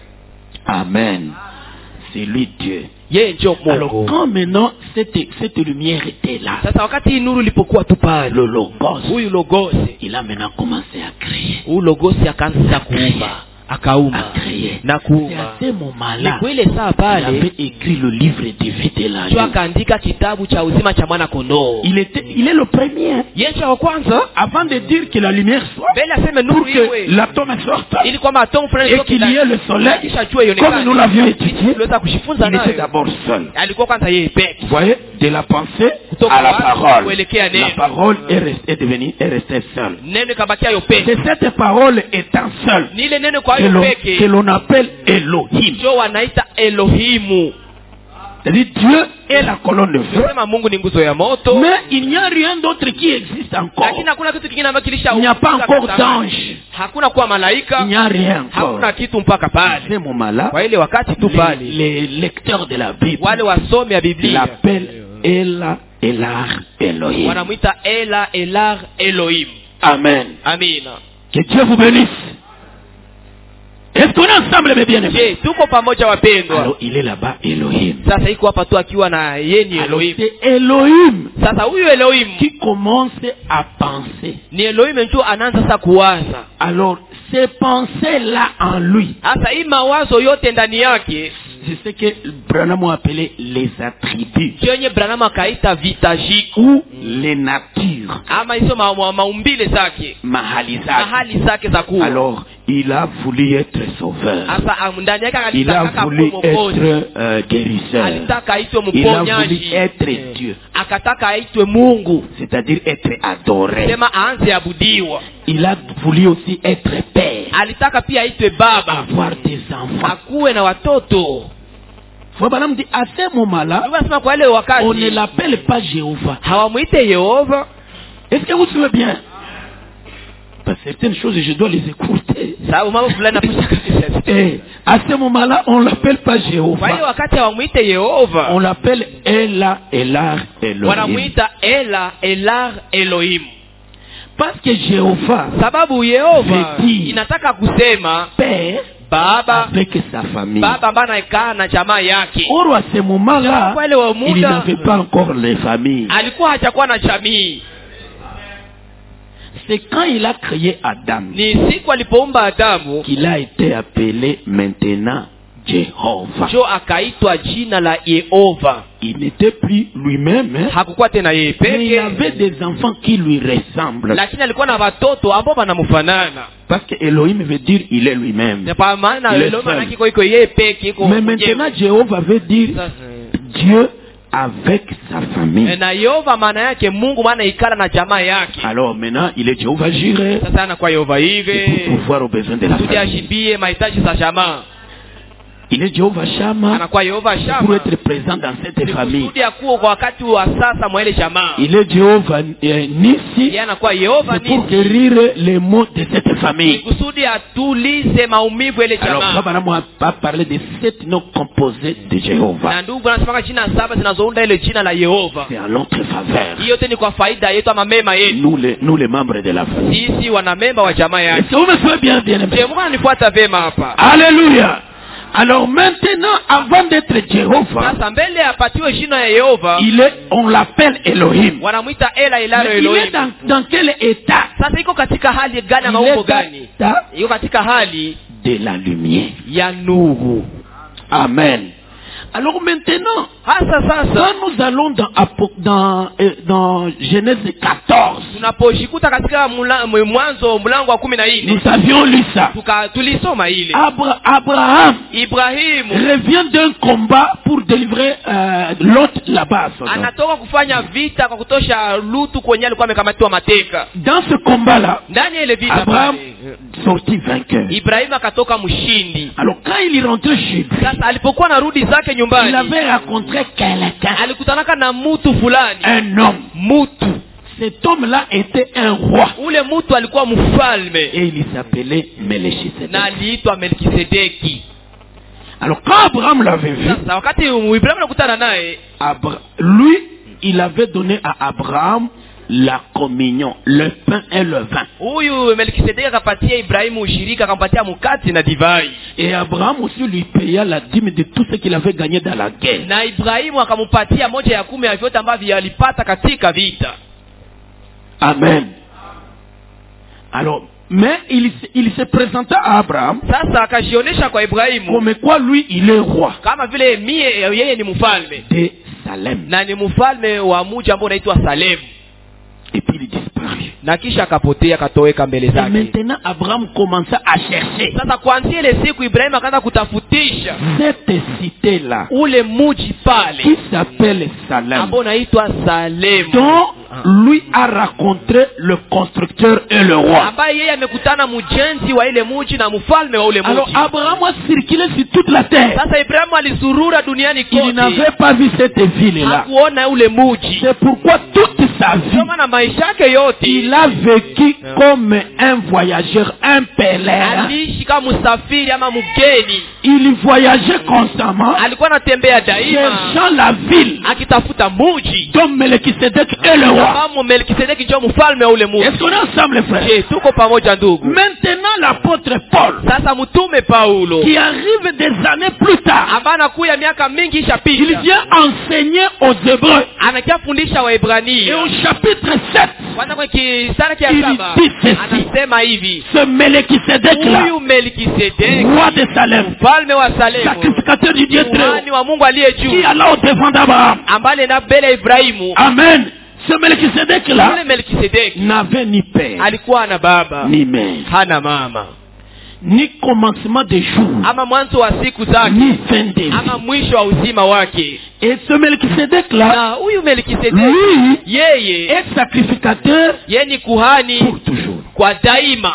Amen. C'est lui Dieu. Yeye ndio Alors, Mungu. quand maintenant cette, cette lumière était là, Sasa wakati hii nuru ilipokuwa tu pale, le logos, huyu logos, il a maintenant commencé à créer. huyu logos akaanza kuumba, akaumba À créer. na C'est kuumba. à ce Ni moment-là kwa ile saa qu'il pale avait écrit le livre de vie de ndio l'agneau. akaandika kitabu cha uzima cha mwana kondoo. Il, était, il est le premier. Yeye ndio wa kwanza Avant de dire que la lumière soit, mbele aseme pour nuru que iwe, l'atome sorte ili kwamba atomu fulani et itoke qu'il y ait ndani. le soleil, Kisha jua comme ionekane. nous l'avions étudié, Tuliweza kujifunza il était nayo. d'abord seul. Alikuwa kwanza yeye peke. Vous voyez, de la pensée Kutoka à la wazo parole. kuelekea neno. La parole est, restée, est devenue, est restée seule. Neno ikabakia yo peke. C'est cette parole étant seule Ni ile neno kwa que hiyo l'on, peke que l'on appelle Elohim. ndio wanaita Elohimu. C'est-à-dire Dieu est la colonne de feu. Sema Mungu ni nguzo ya moto. Mais il n'y a rien d'autre qui existe encore. Lakini hakuna kitu kingine ambacho kilisha. Il n'y a pas encore d'ange. Hakuna kuwa Il malaika. n'y a rien encore. Hakuna kitu mpaka À pale. ce moment-là, Kwa ile wakati tu les, pale les lecteurs de la Bible wale wasomi ya Biblia l'appellent Ela, Elar, Elohim. wanamuita Ela Elar Elohim. Amen. Amina. Que Dieu vous bénisse. Est-ce qu'on est ensemble, mes bien-aimés? Je, tuko pamoja wapendwa. Alors, il est là-bas, Elohim. Sasa iko hapa tu akiwa na yeye ni Alors, Elohim. c'est Elohim Sasa huyu Elohim qui commence à penser. ni Elohim ndio anaanza sasa kuwaza. Alors, ces pensées-là en lui, Sasa hii mawazo yote ndani yake c'est ce que Branham a appelé les attributs yenye Branham akaita vitajiki ou les natures, ama hizo ma, ma, maumbile zake, mahali zake. mahali zake za kuwa. Alors, il a voulu être sauveur. Sasa am- ndani yake Il a alitaka voulu kuwa mwokozi, être euh, guérisseur. alitaka aitwe Il a voulu mponyaji, être Dieu, akataka aitwe Mungu, c'est-à-dire être adoré. sema aanze abudiwa. Il a voulu aussi être père, Alitaka pia aitwe baba, avoir des enfants. akuwe na watoto. Frère Branham dit, à ce moment-là, Ndio nasema kwa ile on ne wakati l'appelle pas Jéhovah. hawamuite Yehova. Est-ce que vous suivez bien? Parce que certaines choses, je dois les écouter. Sababu mambo fulani napaswa kabisa. Et à ce moment-là, on l'appelle pas Kwa Jéhovah. hiyo wakati hawamuite Yehova, On l'appelle Ela, Elar, Elohim. wanamuita Ela, Elar, Elohim. Parce que Jéhovah, Sababu Yehova Veti. inataka kusema Père baba, avec sa famille. baba ambaye anakaa na jamaa yake. Or, à ce moment-là, Kwa ile wa muda, il n'avait pas encore les familles. alikuwa hajakuwa na jamii. C'est quand il a créé Adam Ni siku alipoumba Adamu qu'il a été appelé maintenant Jéhovah. ndio akaitwa jina la Yehova. Il n'était plus lui-même, hein, Hakukuwa tena yeye mais il avait peke, des enfants qui lui ressemblent. lakini alikuwa na watoto ambao wanamfanana. Parce que Elohim veut dire il est lui-même. Na kwa maana Il est Elohim seul. anakiko iko yeye peke iko. Mais maintenant Jéhovah veut dire Dieu avec sa famille. na Yehova maana yake Mungu, maana ikala na jamaa yake. Alors maintenant il est Jéhovah Jireh Sasa anakuwa Yehova pour hivi pouvoir aux besoins de la kusudi famille. ashibie mahitaji za jamaa. Il est Jéhovah Shammah Anakuwa Yehova pour Shama être présent dans cette famille. kusudi akuwe kwa wakati wa sasa mwa ile jamaa. Il est Jéhovah euh, Nissi Yeye anakuwa Yehova c'est pour ni guérir les maux de cette famille. kusudi atulize maumivu ile Alors jamaa. Baba n'a pas parlé de sept noms composés de Na Jéhovah. ndugu anasema jina saba zinazounda ile jina la Yehova. C'est à notre faveur. Hiyo yote ni kwa faida yetu ama mema yetu. Nous les, nous les membres de la famille. Sisi wana memba wa jamaa Est-ce yake. que vous me suivez bien, bien aimé? Je Mungu ananifuata vema hapa. Alléluia. Alors maintenant, avant d'être Jéhovah, Sasa mbele apatiwe jina ya Yehova, il est, on l'appelle Elohim. wanamuita Ela, Elaro, Mais il est Elohim. dans, dans quel état? Sasa iko katika hali gani Il ama est uko gani? dans l'état Iko katika hali de la lumière. ya nuru. Amen. Alors maintenant, Hasa sasa quand nous allons dans, Apo- dans, euh, dans Genèse quatorze, tunaposhikuta katika mula- mwe- mwanzo mlango wa kumi na nne nous avions lu ça. tuka tulisoma ile Abra- Abraham Ibrahimu revient d'un combat pour délivrer euh, Lot là-bas. à Sodome. anatoka kufanya vita kwa kutosha Lutu kwenye alikuwa amekamatiwa mateka. Dans ce combat-là, Ndani ya ile vita Abraham pale, sortit vainqueur. Ibrahimu akatoka mshindi. Alors quand il est rentré chez lui, Sasa alipokuwa narudi zake il nyumbani, avait rencontré quelqu'un, alikutanaka na mutu fulani. un homme. Mutu Cet homme-là était un roi ule mutu alikuwa mfalme et il s'appelait Melchisedec. na aliitwa Melkisedeki. Alors quand Abraham l'avait vu, Sasa wakati Ibrahimu anakutana naye, Abra- lui, il avait donné à Abraham la communion, le pain et le vin. huyu Melkisedeki akapatia Ibrahimu ushirika, akampatia mkate na divai, Et Abraham aussi lui paya la dîme de tout ce qu'il avait gagné dans la guerre. na Ibrahimu akampatia moja ya kumi ya vyote ambavyo alipata katika vita. Amen. Alors, mais il, il se présenta à Abraham Sasa akajionesha kwa Ibrahimu comme quoi lui, il est roi kama vile mie yeye ni mfalme de Salem. na ni mfalme wa mji ambao unaitwa Salemu, Et puis il disparut. na kisha akapotea akatoweka mbele Et zake. maintenant, Abraham commença à chercher Sasa kuanzia ile siku Ibrahimu akaanza kutafutisha cette cité-là ule mji pale qui s'appelle Salem, ambao unaitwa Salemu, dont lui a rencontré le constructeur et le roi. ambaye yeye amekutana mjenzi wa ile mji na mfalme wa ule Alors mji. Abraham a circulé sur toute la terre. Sasa Ibrahimu alizurura duniani Il kote, n'avait pas vu cette ville-là. hakuona ule mji. C'est pourquoi toute sa vie, Ndio maana maisha yake yote il a vécu comme un voyageur, un pèlerin. aliishi kama msafiri ama mgeni, Il voyageait constamment, alikuwa anatembea daima cherchant la ville akitafuta mji dont Melchisedec est le roi. kama Melkisedeki ndio mfalme wa ule mji. Est-ce qu'on est ensemble, les frères? Je, tuko pamoja ndugu. Maintenant, l'apôtre Paul, Sasa mtume Paulo qui arrive des années plus tard, ambaye anakuya miaka mingi il ishapita, vient enseigner aux Hébreux. anakiafundisha Et Waebrania. au chapitre sept, Kwanza kwa kisara kia Il saba dit ceci. anasema hivi, ce Melchisedec-là, huyu Melkisedeki roi de Salem, mfalme wa Salemu, sacrificateur du Dieu très kuhani haut, wa Mungu aliye qui juu, alla au devant d'Abraham. ambaye na mbele ya Ibrahimu. Amen. Ce Melchisedec-là Yule Melkisedeki n'avait ni père, alikuwa ana baba ni mère, hana mama, ni commencement des jours, ama mwanzo wa siku zake ni fin des vies. ama mwisho wa uzima wake. Et ce Melchisedec-là, Na huyu Melkisedeki lui, yeye est sacrificateur yeye ni kuhani pour toujours. kwa daima.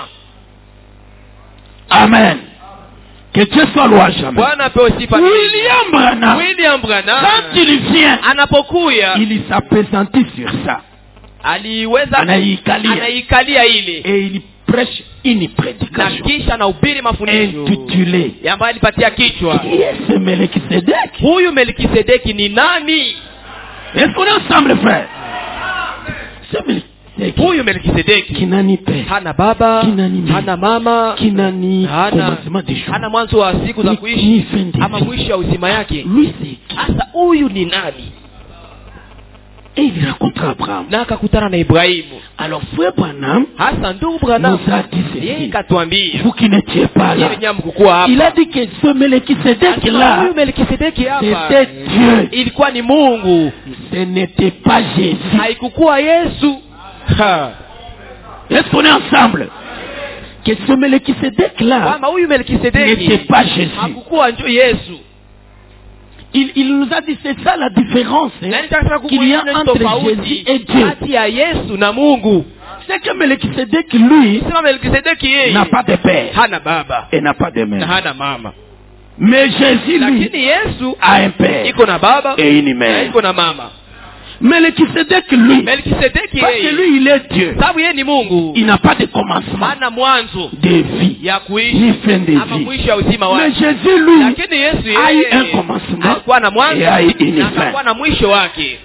Amen. Que Dieu soit loué jamais. Bwana apewe sifa. William Branham, William Branham quand il vient, anapokuya il s'appesantit sur ça. aliweza Anaikalia. anaikalia ile Et il prêche une na prédication kisha na ubiri mafundisho intitulée ambayo alipatia kichwa Qui est ce Melchisedec? huyu Melkisedeki ni nani? Est-ce qu'on est ensemble, frère? Ce Melchisedec Huyu Melkisedeki qui n'a ni père, hana baba, qui n'a ni mère, hana mama, qui n'a ni hana commencement des jours, hana mwanzo wa siku za ni, ni kuishi fin des ama vies. mwisho wa uzima yake. Lui, c'est qui? Sasa huyu ni nani? Et il rencontra Abraham. Na akakutana na Ibrahimu. Alors, frère Branham Hasa ndugu Branham nous a dit yeye ceci. katuambia, Vous qui n'étiez pas là, yeye nyamkukuwa hapa. il a dit que ce Melchisedec Asema là, huyu Melkisedeki hapa c'était Dieu. ilikuwa ni Mungu, Ce n'était pas Jésus. haikukuwa Yesu. Ha. Est-ce qu'on est ensemble? Que ce Melchisedec là Kwamba huyu Melkisedeki n'était pas Jésus. hakukuwa njo Yesu. Il, il nous a dit c'est ça la différence hein, Na nitaka qu'il y a kukuonyesha entre tofauti Jésus et Dieu. kati ya Yesu na Mungu. C'est que Melchisedec lui Sema Melkisedeki yeye n'a pas de père hana baba et n'a pas de na mère. hana mama, Mais Jésus lui lakini Yesu a un père iko na baba et une na mère. iko na mama. Melchisedec lui, Melkisedeki parce que yeye lui il est Dieu, sababu yeye ni Mungu, il n'a pas de commencement hana mwanzo de vie ya ni kuishi fin de ama vie. mwisho wa uzima Mais wake, Jésus lui lakini Yesu a eu yeye un commencement alikuwa na mwanzo et a eu une na fin. akakuwa na mwisho wake.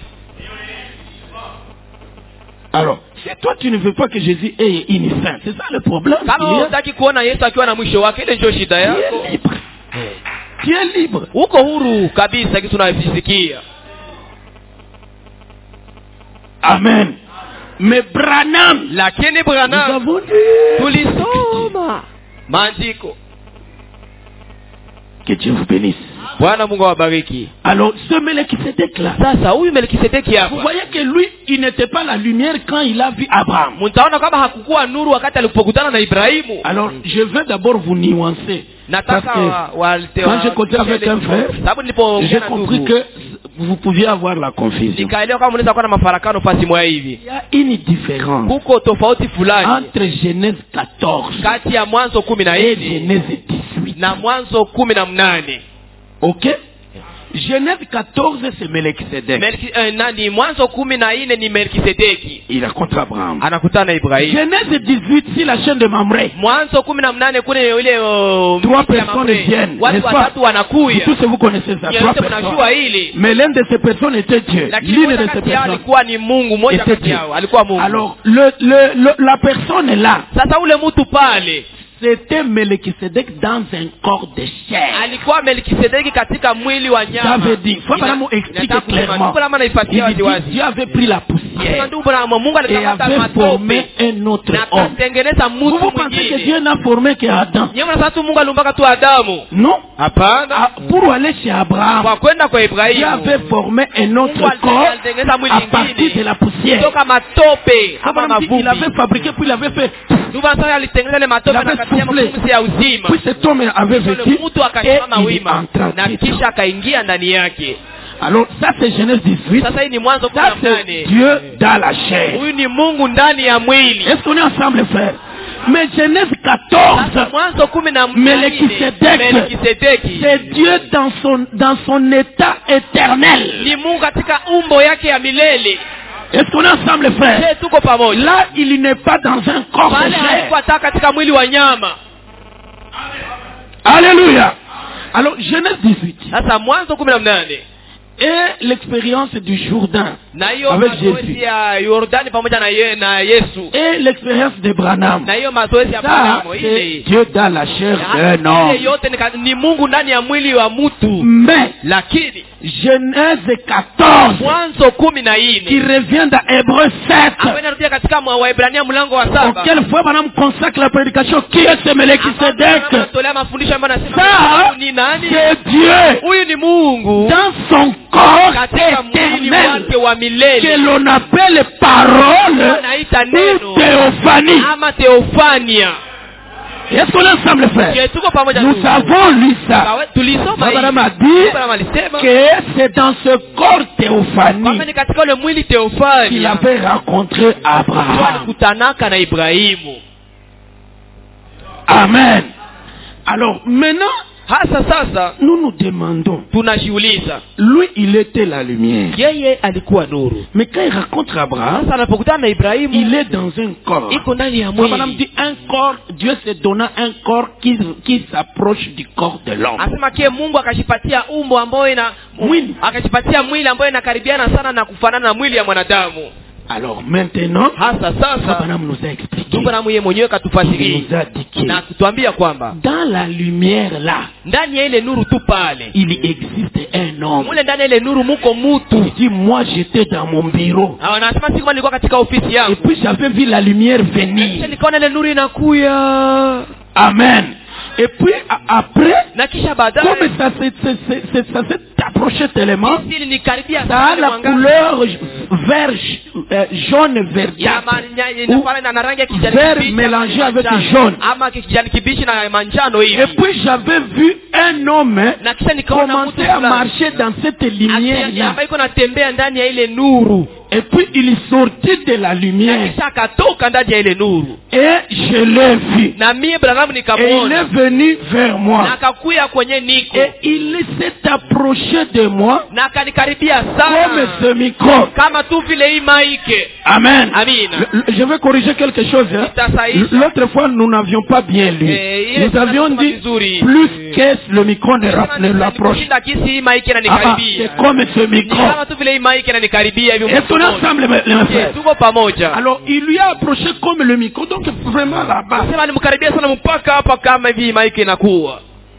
Alors, si toi tu ne veux pas que Jésus ait une fin, c'est ça le problème. Kama Il est- unataka kuona Yesu akiwa na mwisho wake, ile ndio shida Tu yako. es libre. Tu es libre. Uko huru kabisa, kitu tunavisikia. Amen. Mais Branham, Lakini nous Branham avons dit tulisoma maandiko. que Dieu vous bénisse. Bwana Mungu awabariki. Alors, ce Melchisedec là, Sasa huyu Melkisedeki vous hapa, voyez que lui, il n'était pas la lumière quand il a vu Abraham. mtaona kama hakukuwa nuru wakati alipokutana na Ibrahimu. Alors, je vais d'abord vous nuancer. Parce Nataka wa- que walte- quand j'ai compté avec un frère, sababu j'ai nilipoongea na compris ndugu que vous pouviez avoir la confusion. nikaelewa kama mnaweza kuwa na mafarakano fasi moja hivi. Il y a une différence Kuko tofauti fulani entre Genèse quatorze kati ya Mwanzo kumi na et nne Genèse dix-huit. na Mwanzo kumi na mnane. Ok? Genèse quatorze, c'est Melchisedec. Melki, eh, nani Mwanzo kumi na nne ni Melkisedeki Il rencontre Abraham. anakutana na Ibrahimu. Genèse dix-huit, c'est la chaîne de Mamré. Mwanzo kumi na mnane kule ile uh, Trois miti ya personnes Mamre. viennent, Watu n'est-ce pas? watatu wanakuya. Tous vous connaissez ça. Trois Nyote personnes. mnajua hili. Mais l'une de ces personnes était Dieu. Lakini L'une moja de ces kati yao personnes alikuwa ni Mungu, moja était kati Dieu. yao alikuwa Mungu. Alors, le, le, le- la personne est là. Sasa ule mtu pale C'était Melchisedec dans un corps de chair. alikuwa Melkisedeki katika mwili wa Ça nyama. veut dire, faut Ina- vraiment expliquer inataka kusema, clairement. ndugu Branham anaifatia Il wazi dit, wazi. Dieu avait pris la Anasema poussière ndugu Branham, Mungu et alikamata avait formé matope un autre na homme. akatengeneza Vous, mtu vous pensez que mwingine. Dieu n'a formé qu'Adam? Nyinyi mnasema tu Mungu aliumbaka tu Adamu? Non. Hapana. Ah, pour aller chez Abraham, Kwa kwenda kwa Dieu Ibrahimu avait formé un autre Mungu corps alitengeneza mwili à partir de mwingine la poussière. kutoka matope ama Abraham dit, il avait mavumbi. fabriqué, puis il avait fait. Ndugu Branham alitengeneza ile matope Il na avait akatia soufflé. mapumzi ya uzima. Puis cet homme avait Yule vécu mtu et akasimama il est wima entré na kisha dedans. akaingia ndani yake. Alors, ça c'est Genèse dix-huit. Sasa hii ni Mwanzo kumi Ça na c'est nane. Dieu dans la chair. Huyu ni Mungu ndani ya mwili. Est-ce qu'on est ensemble, frère? Mais Genèse Sasa quatorze, Mwanzo kumi na nane Melkisedeki. Melkisedeki c'est Dieu dans son, dans son état éternel. ni Mungu katika umbo yake ya milele. Est-ce qu'on est ensemble, frère? Je tuko pamoja. Là, il n'est pas dans un corps de Pale chair. alikuwa hata katika mwili wa nyama. Alléluia. Alors, Genèse dix-huit. Sasa Mwanzo kumi na nane Et l'expérience du Jourdain na hiyo avec mazoezi Jésus. ya Yordani pamoja na, ye, na Yesu Et l'expérience de Branham. na hiyo mazoezi ya Ça, Branham c'est ile Dieu dans la chair Na d'un homme. ile yote ni, ka- ni Mungu ndani ya mwili wa mtu. Mais, Lakini Genèse quatorze, Mwanzo kumi na qui nne revient dans Hébreu sept, ambayo inarudia katika mwa- Waebrania mlango wa saba auquel fois Branham consacre la prédication. Qui est ce Melchisedec? anatolea mafundisho ambayo anasema Ça, huyu ni nani? c'est Dieu Huyu ni Mungu dans son corps katika mwili éternel wake wa que milele l'on appelle parole wanaita neno ou théophanie. ama theofania. Est-ce qu'on est ensemble, frère? Je, tuko pamoja Nous ndugu. avons lu ça. Kawe- tulisoma hii. Abraham a dit Abraham alisema que c'est dans ce corps kwamba théophanie ni katika ule mwili qu'il theofania avait rencontré ndio Abraham. alikutanaka na Ibrahimu. Amen. Alors maintenant, Hasa sasa nous nous demandons, tunajiuliza, lui il était la lumière. yeye alikuwa nuru. Mais quand il rencontre Abraham, Sasa anapokutana na Ibrahimu, il est dans un corps. iko ndani ya Abraham mwili. dit un corps, Dieu s'est donné un corps qui, qui s'approche du corps de l'homme. Asema kie Mungu akajipatia umbo ambayo ina Mwili. akajipatia mwili ambayo inakaribiana sana na kufanana na mwili ya mwanadamu. Alors maintenant, Hasa sasa Abraham nous a expliqué, Mungu na yeye mwenyewe il katufasiria nous a dit que na kutuambia kwamba dans la lumière là, ndani ya ile nuru tu pale, il existe un homme. mule ndani ya ile nuru muko mutu. Il dit, moi j'étais dans mon bureau. Ah, anasema siku nilikuwa katika ofisi Et yangu, puis j'avais vu la lumière kisha venir. nikaona ile nuru inakuya, Amen. Et puis a- après, na kisha comme baadaye ça s'est c'est- c'est- c'est- ça s'est approché tellement, ili nikaribia ça a sana la mwangaza couleur vert, euh, jaune ya verdâtre. manya Ou inafanana na rangi ya kijani vert kibichi mélangé ama avec manjano, jaune. ama kijani kibichi na manjano Et hivi, puis j'avais vu un homme na kisha nikaona mtu commencer à fulani marcher dans cette lumière Aki- là. ambaye iko natembea ndani ya ile nuru, Et puis il sortit de la na lumière. kisha akatoka ndani ya ile nuru, Et je l'ai vu. na mie Branham Et il est nikamwona, venu vers na moi. akakuya kwenye niko, Et il s'est approché de moi na akanikaribia comme sana ce micro. kama tu vile hii maike. Amen. Amina. Le- le- Je vais corriger quelque chose. hein. Nitasahihisha. L'autre fois, nous n'avions pas bien lu. Eh, ile Nous avions tunasoma dit, vizuri. plus que le micro ne, rap- ne l'approche. Kushinda kisi hii maike Ah, ah, inanikaribia. c'est comme ce Ni micro. kama tu vile hii maike inanikaribia hivi. Et mtu tout mmoja. ensemble, mes mes Je, frères. tuko pamoja. Alors, il lui a approché comme le micro, donc vraiment là-bas. Sema nimkaribia sana mpaka hapa kama hivi hii maike inakuwa.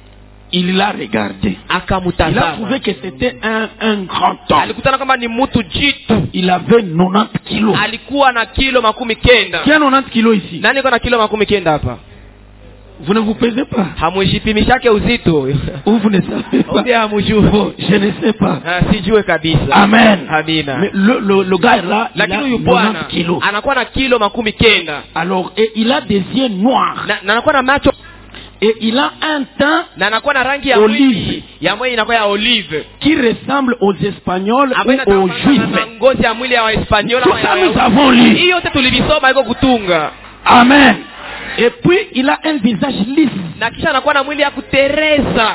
Il l'a regardé. Il a Akamtazama. trouvé que c'était un, un grand homme. Alikutana kama ni mtu jitu. Il avait quatre-vingt-dix kilos. Alikuwa na kilo makumi kenda. Qui a quatre-vingt-dix kilos ici? Nani iko na kilo makumi kenda hapa? Vous ne vous pesez pas. Hamushipimishake uzito. Ou vous ne savez pas. Ndio hamujui. Bon, je ne sais pas. Ah, sijue kabisa. Amen. Amina. Mais le, le, le gars là, il a Lakini huyu quatre-vingt-dix bwana kilos. anakuwa na kilo makumi kenda. Alors, et il a des yeux noirs. Na, na anakuwa na macho Et il a un teint na anakuwa na rangi ya Olive. mwili ya mwili inakuwa ya olive qui ressemble aux Espagnols ambayo ou aux inafanana na Juifs. ngozi ya mwili ya Wahispaniola. Tout ça, nous avons lu. Hii yote tulivisoma iko kutunga, Amen. Et puis, il a un visage lisse. na kisha anakuwa na mwili ya kutereza,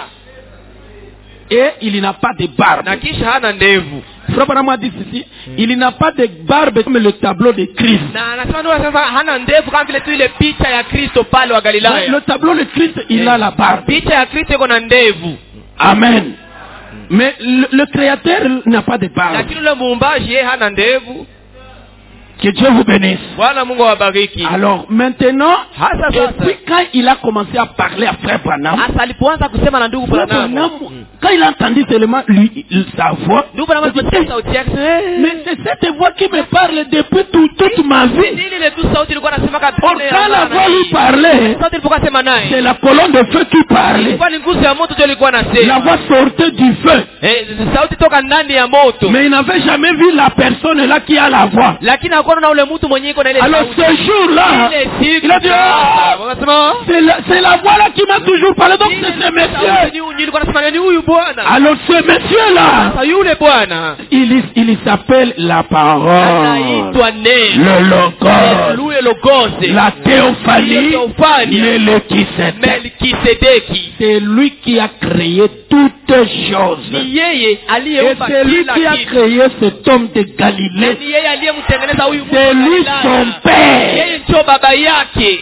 Et il n'a pas de barbe. na kisha hana ndevu, Frère Branham a dit ceci, il n'a pas de barbe comme le tableau de Christ. na anasema ndio sasa hana ndevu kama vile tu ile picha ya Kristo pale wa Le Galilaya. tableau de Christ, il a la barbe. Picha ya Kristo iko na ndevu, Amen. Mais le, le Créateur n'a pas de barbe. lakini yule muumbaji yeye hana ndevu. Que Dieu vous bénisse. Bwana Mungu awabariki. Alors maintenant, Hasa et sasa puis quand il a commencé à parler à Frère Branham, hasa alipoanza kusema na ndugu Frère Branham, Branham, quand il a entendu seulement lui, il- sa voix, ndugu Branham il dit, aliposikia sauti yake, eh, mais c'est cette voix qui me parle depuis tout- toute ma vie. nini ile tu sauti ilikuwa nasema kabisa. Or, quand la voix lui parlait, Sauti ilipokuwa sema c'est naye, la colonne de feu qui parlait. ilikuwa ni nguzo ya moto ndio ilikuwa La nasema. voix sortait du feu. Eh, sauti toka ndani ya moto. Mais il n'avait jamais vu la personne là qui a la voix. Lakini hakuona na ule mtu mwenye iko na ile Alors sauti. ce jour-là, Ile siku il a dit, ah, wakasema, c'est la, c'est la voix là qui m'a toujours parlé, donc ile c'est ce sauti monsieur. ni huyu, ilikuwa nasema ni huyu bwana. Alors ce monsieur-là, Sasa yule bwana il, il s'appelle la parole, anaitwa neno. le logos, Luye logose. la théophanie, Théophanie. le Melchisedec. Melkisedeki. C'est lui qui a créé toutes choses. Ni yeye Et aliyeumba c'est lui kila qui a kitu. créé cet homme de Na Galilée. ni yeye aliyemtengeneza huyu mtu wa C'est lui Galilaya. son père. Yeye ndio baba yake.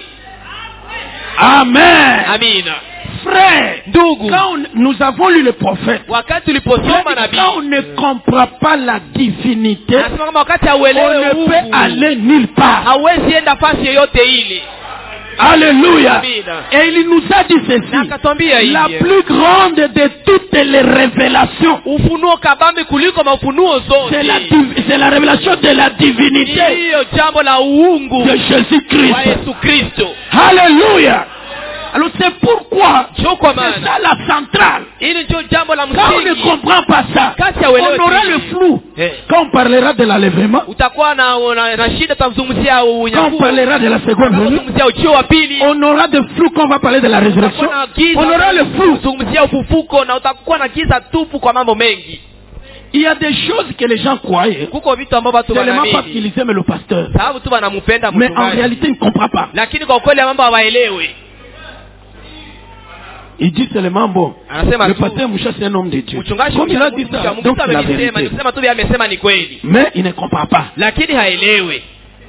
Amen. Amina. Frère, Ndugu, quand on- nous avons lu le prophète, wakati il a tuliposoma dit, nabii, quand on ne comprend pas la divinité, anasema kama wakati on hauelewe ne Mungu, peut aller nulle part. hawezi enda fasi yoyote ile. Alléluia. Amina. Et il nous a dit Na ceci. akatwambia La hivi, plus grande de toutes les révélations, ufunuo kabambi kuliko maufunuo c'est la, zote div- c'est la révélation de la divinité hiyo jambo la uungu de wa Jésus-Christ. Yesu Kristo. Alléluia. Alors c'est pourquoi, Ndio kwa c'est maana ça la centrale. hili ndio jambo la Quand on ne msingi. comprend pas ça, Kati ya uelewe on aura hili. le flou. Eh. Quand on parlera de l'enlèvement, Utakuwa na, na, na shida tutazungumzia quand on unyakuo. parlera de la seconde venue, Tutazungumzia ujio wa pili. on aura de flou quand on va parler de la résurrection. Utakuwa na giza. On aura le flou. Tutazungumzia ufufuko na utakuwa na giza tupu kwa mambo mengi. Il y a des choses que les gens croyaient, Kuko vitu ambavyo watu seulement parce wanaamini qu'ils aiment le pasteur. sababu tu wanampenda Mais en mchungaji, réalité, ils ne comprennent pas. lakini kwa kweli mambo hawaelewi. Il dit seulement bon. Anasema Le tu, pasteur Moucha c'est un homme de Dieu. mchungaji Comme il a dit mcha ça, Mungu donc c'est la amesema, vérité. nikusema tu vile amesema ni kweli. Mais il ne comprend pas. Lakini haelewi.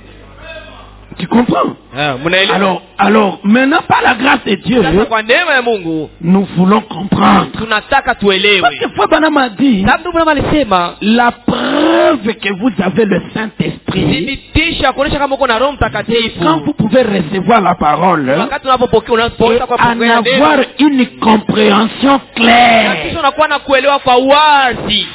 Tu comprends? Ah, mnaelewa? Alors, alors, maintenant par la grâce de Dieu, Sasa kwa neema ya Mungu nous voulons comprendre. tunataka tuelewe. Parce que Frère Branham a dit, Sababu Branham alisema la preuve que vous avez le Saint-Esprit, thibitisha kuonesha kama uko na Roho Mtakatifu. quand vous pouvez recevoir la parole, Wakati unapopokea unapoweza et kwa en kupokea avoir neno, une compréhension na claire. kisha unakuwa na kuelewa kwa wazi.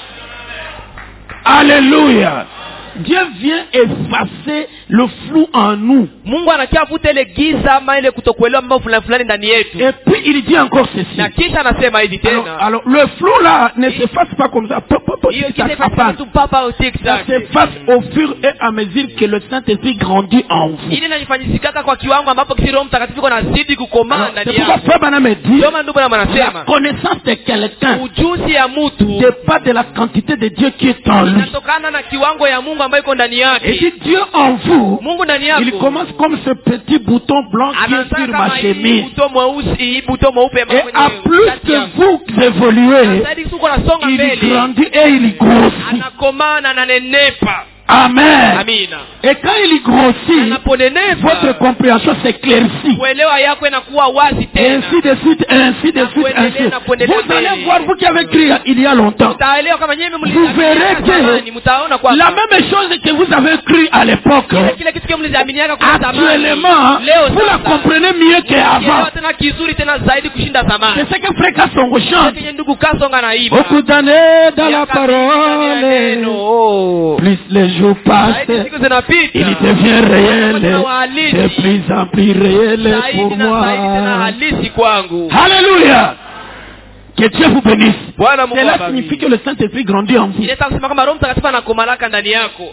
Alléluia. Dieu vient effacer le flou en nous. Mungu anakia futa ile giza ama ile kutokuelewa mambo fulani fulani ndani yetu. Et puis il dit encore ceci. Na kisha anasema hivi Alors, tena. alors, le flou là ne s'efface pas comme ça. Pop, pop, pop, Hiyo ça giza s'efface ifanye pas. tu papa au tic Ça tac. s'efface au fur et à mesure que le Saint-Esprit grandit en vous. Ili inajifanyikaka kwa kiwango ambapo kisi Roho Mtakatifu iko nazidi kukomaa Alors, ndani c'est pourquoi yako. Frère Branham dit, Ndio maana ndugu yangu la anasema connaissance de quelqu'un ujuzi ya mtu ne pas de la quantité de Dieu qui est en lui. inatokana na kiwango ya Mungu ambayo iko ndani Et yake. dit Dieu en vous, Mungu ndani il yako commence comme ce petit bouton blanc qui est anaanza sur kama ma hii chemise. buto mweusi, hii buto mweupe Et ambao à plus kati que yangu. vous évoluez, Zaidi siku anasonga il mbele, grandit et il grossit. anakomaa na ananenepa. Amen. Amina. Et quand il grossit, Anaponenepa, votre compréhension s'éclaircit. kuelewa yako inakuwa wazi Et tena. ainsi de suite, et ainsi de Na suite, kuendelea, ainsi de na suite. kuendelea Vous allez mbele. voir, vous qui avez crié il y a longtemps, Mtaelewa kama nyewe vous verrez que mtaona kwa la même chose que vous avez cru à l'époque, kile kile kitu kile mliaminiaka kwa zamani. actuellement, Leo vous la sasa comprenez mieux qu'avant. Kielewa tena kizuri tena zaidi kushinda zamani. C'est ce que Frère Kassongo chante. Kenye ndugu Kasonga naimba. Beaucoup d'années dans la Miaka mingi ndani ya neno. parole, Oh. plus les jours passent, Zaidi siku zinapita. il devient réel, Kuna uhalisi. de plus en plus réel Zaidi pour na zaidi tena moi. halisi kwangu. Alléluia. Que Dieu vous bénisse. Bwana Mungu Cela awabariki. signifie que le Saint-Esprit grandit en vous. Inaweza kusema kama Roho Mtakatifu anakomalaka ndani yako.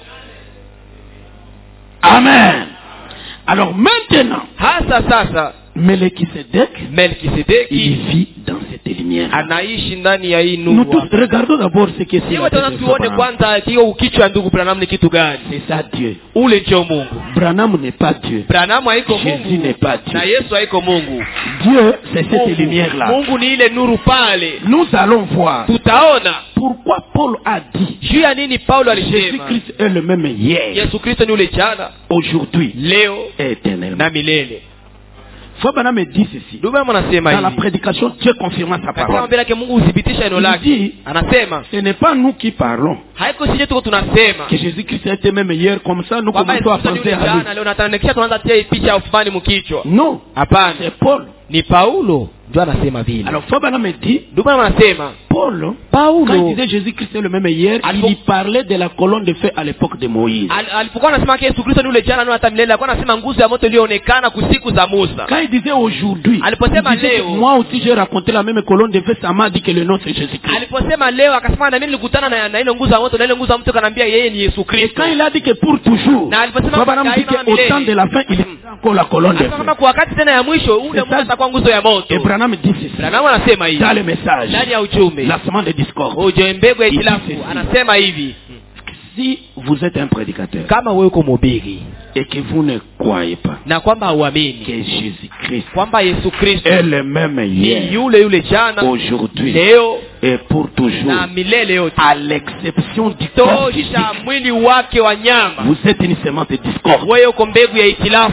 Amen. Alors maintenant, Hasa sasa Melchisedec, il Melkisedeki vit dans cette lumière. anaishi ndani ya hii Nous nuru. tous regardons d'abord ce que c'est. Sio la tena tête de tuone Branham. kwanza hiyo ukichwa ndugu Branham ni kitu gani? C'est ça Dieu. Ule ndio Mungu. Branham n'est pas Dieu. Branham haiko Jésus Mungu. n'est pas Dieu. Na Yesu haiko Mungu. Dieu, c'est cette Mungu, lumière-là. Mungu ni ile nuru pale. Nous allons voir Tutaona pourquoi Paul a dit juu ya nini Paulo alisema Jésus-Christ est le même hier, Yesu Kristo ni ule jana, aujourd'hui leo et éternellement. na milele. Frère Branham dit ceci. Ndugu yangu anasema Dans la hivi. prédication, Dieu confirma sa Katika parole. mbele yake Mungu huthibitisha neno Il lake. dit, Anasema ce n'est pas nous qui parlons, haiko sisi tuko tunasema que Jésus-Christ était même hier comme ça, nous kwamba commençons à Yesu ni penser ule à lui. jana, leo natanekisha tunaanza tia hii picha ya ufani mkichwa. Non, Hapana. c'est Paul. Ni Paulo ndio anasema vile. Alors Frère Branham dit, Ndugu yangu anasema Paul, quand il Paulo disait Jésus-Christ est le même hier, Alpo- il y parlait de la colonne de feu à l'époque de Moïse. al- alipokuwa anasema ke Yesu Kristo ni ule jana na hata milele, alikuwa anasema nguzo ya moto iliyoonekana kusiku za Musa. Quand il disait aujourd'hui, Aliposema il disait que leo. moi aussi j'ai raconté la même colonne de feu, ça m'a dit que le nom c'est Jésus-Christ. Aliposema leo akasema na mimi nilikutana na, na ile nguzo ya moto na ile nguzo ya moto kanambia yeye ni Yesu Et Kristo. quand il a dit que pour toujours, Na aliposema Frère Branham dit daima qu'au milele. temps de la fin, il y a encore la colonne de Akasema feu. kama kwa wakati tena ya mwisho ule C'est Mungu ça. atakuwa nguzo ya moto. Et Branham dit ceci, Branham anasema hivi dans le message, ndani ya ujumbe lancement de discorde. uje mbegu ya Il dit itilafu ceci. anasema hivi Si vous êtes un prédicateur kama wewe uko mhubiri et que vous ne croyez pas na kwamba hauamini que Jésus-Christ kwamba Yesu Kristo est le même ni hier, yule yule jana aujourd'hui leo et pour toujours, na milele yote, à l'exception du corps physique, tosha mwili wake wa nyama, vous êtes une semence de discorde. wewe uko mbegu ya itilafu.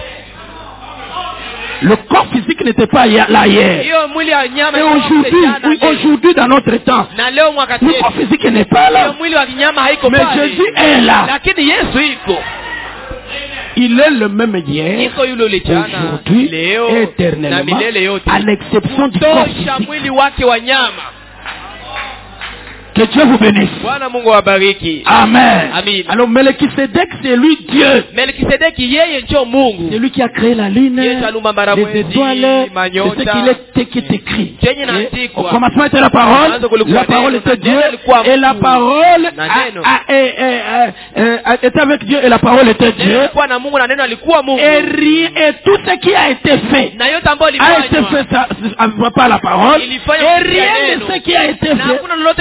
Le corps physique n'était pas hier- là hier. Hiyo mwili ya nyama Et ilikuwa kule aujourd'hui, jana, oui, leo. aujourd'hui dans notre temps, na leo mwaka le wetu corps physique n'est pas hiyo là. mwili wa nyama haiko Mais pale, Jésus est là. lakini Yesu iko Il est le même hier, iko yule yule jana aujourd'hui, leo et na éternellement, milele yote, à l'exception du corps tosha physique. mwili wake wa nyama. Que Dieu vous bénisse. Bwana Mungu awabariki. Amen. Amen. Alors Melchisedec, c'est lui Dieu. Melkisedeki yeye ndio Mungu. C'est lui qui a créé la lune, Yesu aliumba bara les mwezi, étoiles. manyota. C'est ce qu'il est, qui est écrit. Chenye Et naandikwa. au commencement était la parole. Mwanzo kulikuwa La parole neno, était na Dieu. neno lilikuwa Et la Mungu. parole Na a- neno. a- est- est- est- est- était avec Dieu et la parole était Neno Dieu. alikuwa na Mungu na neno alikuwa Mungu. Et rien, et tout ce qui a été fait Na yote ambayo a été ilifanywa fait ça- ça- par la parole. ilifanywa Et kupitia rien de neno. ce qui a été Na fait hakuna lolote qui lililofanyika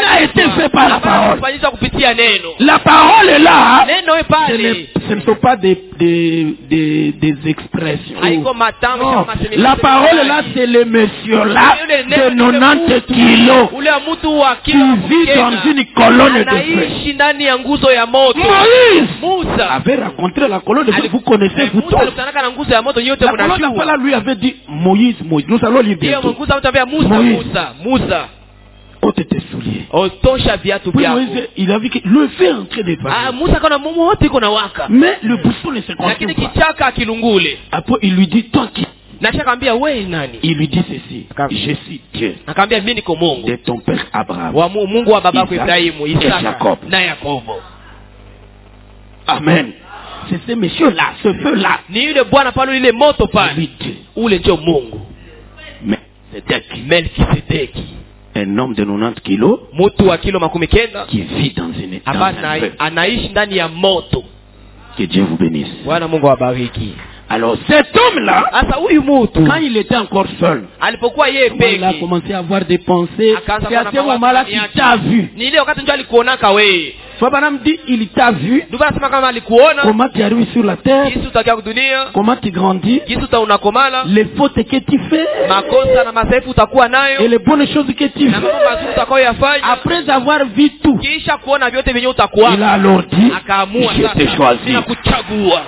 a été fait par la parole. Kufanyishwa kupitia neno. La parole est là. Neno est Ce, pale. n'est- ce ne sont pas des, des, des, des expressions. Haiko matamshi Non. kama sema- La parole est là, c'est le monsieur là Yule de neno, yule quatre-vingt-dix mtu- kilos Ule mtu wa qui kilo vit dans Kenya, une colonne de feu. anaishi ndani ya nguzo ya moto. Moïse Musa avait rencontré la colonne de feu. Ali- Vous connaissez, vous Musa tous. alikutanaka na nguzo ya moto, nyote La colonne de feu là mnajua. lui avait dit Moïse, Moïse. Nous allons lire Ndiyo bientôt. mguza mtambia Musa, Moïse. Musa, Musa. Ôte tes souliers. Otosha viatu Oui, vyako. Moïse, il a vu que le feu est en train de Ah, passer. Musa kana mumu wote iko na waka. Mais le buisson ne se Lakini consume pas. kichaka akilungule. Après, il lui dit, toi qui? Na kisha akamwambia wewe nani? Il lui dit ceci. Akam- Je suis Dieu Akamwambia mimi niko Mungu. de ton père Abraham. Wa Mu- Mungu wa babako Isaac Ibrahimu, et Isaka Jacob. na Yakobo. Amen. C'est ce monsieur-là, ce feu-là. Ni yule bwana pale ile moto pale. Lui Dieu. Ule ndio Mungu. Mais c'était qui? Melkisedeki. Un homme de quatre-vingt-dix kilos Mtu wa kilo makumi kenda qui vit dans une dans ambaye un ana- feu. anaishi ndani ya moto. Que Dieu vous bénisse. Bwana Mungu awabariki. Alors cet homme-là, Sasa huyu mtu quand il était encore seul, alipokuwa yeye comment il a peke, commencé à avoir des pensées. akaanza C'est à kuona ce moment-là mawazo qu'il yake. t'a vu. Ni ile wakati ndio alikuonaka wewe. Fabanam dit, il t'a vu. Ndio anasema kama alikuona, Comment tu arrives sur la terre. jinsi utakia kudunia, Comment tu grandis. jinsi utaonakomala, Les fautes que tu fais. makosa na madhaifu utakuwa Et nayo, les bonnes choses que tu na mambo fais. mazuri utakayoyafanya. Après avoir vu tout, Kisha kuona vyote vyenye il utakuwa, a alors dit, akaamua je t'ai sasa choisi. na kuchagua.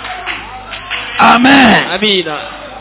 Amen. Amina.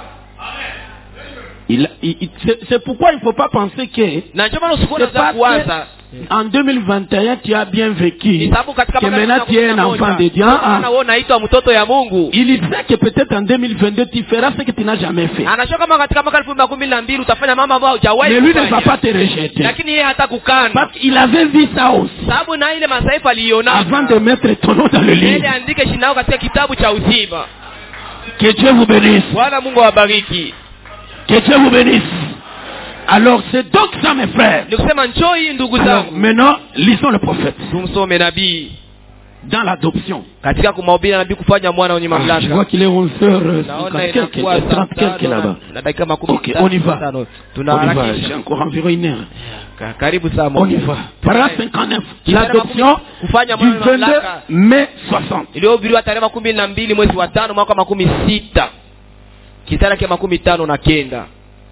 Il, il- il- c'est, c'est pourquoi il ne faut pas penser que Na ndio maana usikuwa c'est unaanza parce kuwaza en deux mille vingt et un tu as bien vécu. ni sababu katika Que mwaka maintenant tu es un enfant de Dieu. Ana Ah, wewe unaitwa mtoto ya Mungu. il sait que peut-être en deux mille vingt-deux tu feras ce que tu n'as jamais fait. Anajua kama katika mwaka elfu mbili kumi na mbili utafanya mambo ambayo hujawahi Mais lui ne va kufanya. pas te rejeter. Lakini yeye hata kukana. Parce qu'il avait vu ça aussi. Sababu na ile masaifu aliona Avant de mettre ton nom dans le ili livre. andike jina lako katika kitabu cha uzima. Que Dieu vous bénisse. Bwana Mungu awabariki. Que Dieu vous bénisse. Alors c'est donc ça mes frères. Ni kusema njoi ndugu Alors, zangu. maintenant, lisons le prophète. Tumsome nabii Dans l'adoption. katika kumhubiri nabii kufanya mwana wenye Ah, je vois mamlaka. qu'il est onze heures Naona cinquante quelques, inakuwa saa trente quelques tano là-bas. na dakika makumi Ok, tano on y va. tano. On y va, Tunaharakisha. j'ai encore environ une heure. Ka- Karibu saa On y moja. va. Paragraphe cinquante-neuf. Kitabu L'adoption kufanya du mwana wa vingt-deux mamlaka mai soixante. iliyohubiriwa tarehe makumi na mbili mwezi wa tano mwaka makumi sita kitara kia makumi tano na kenda.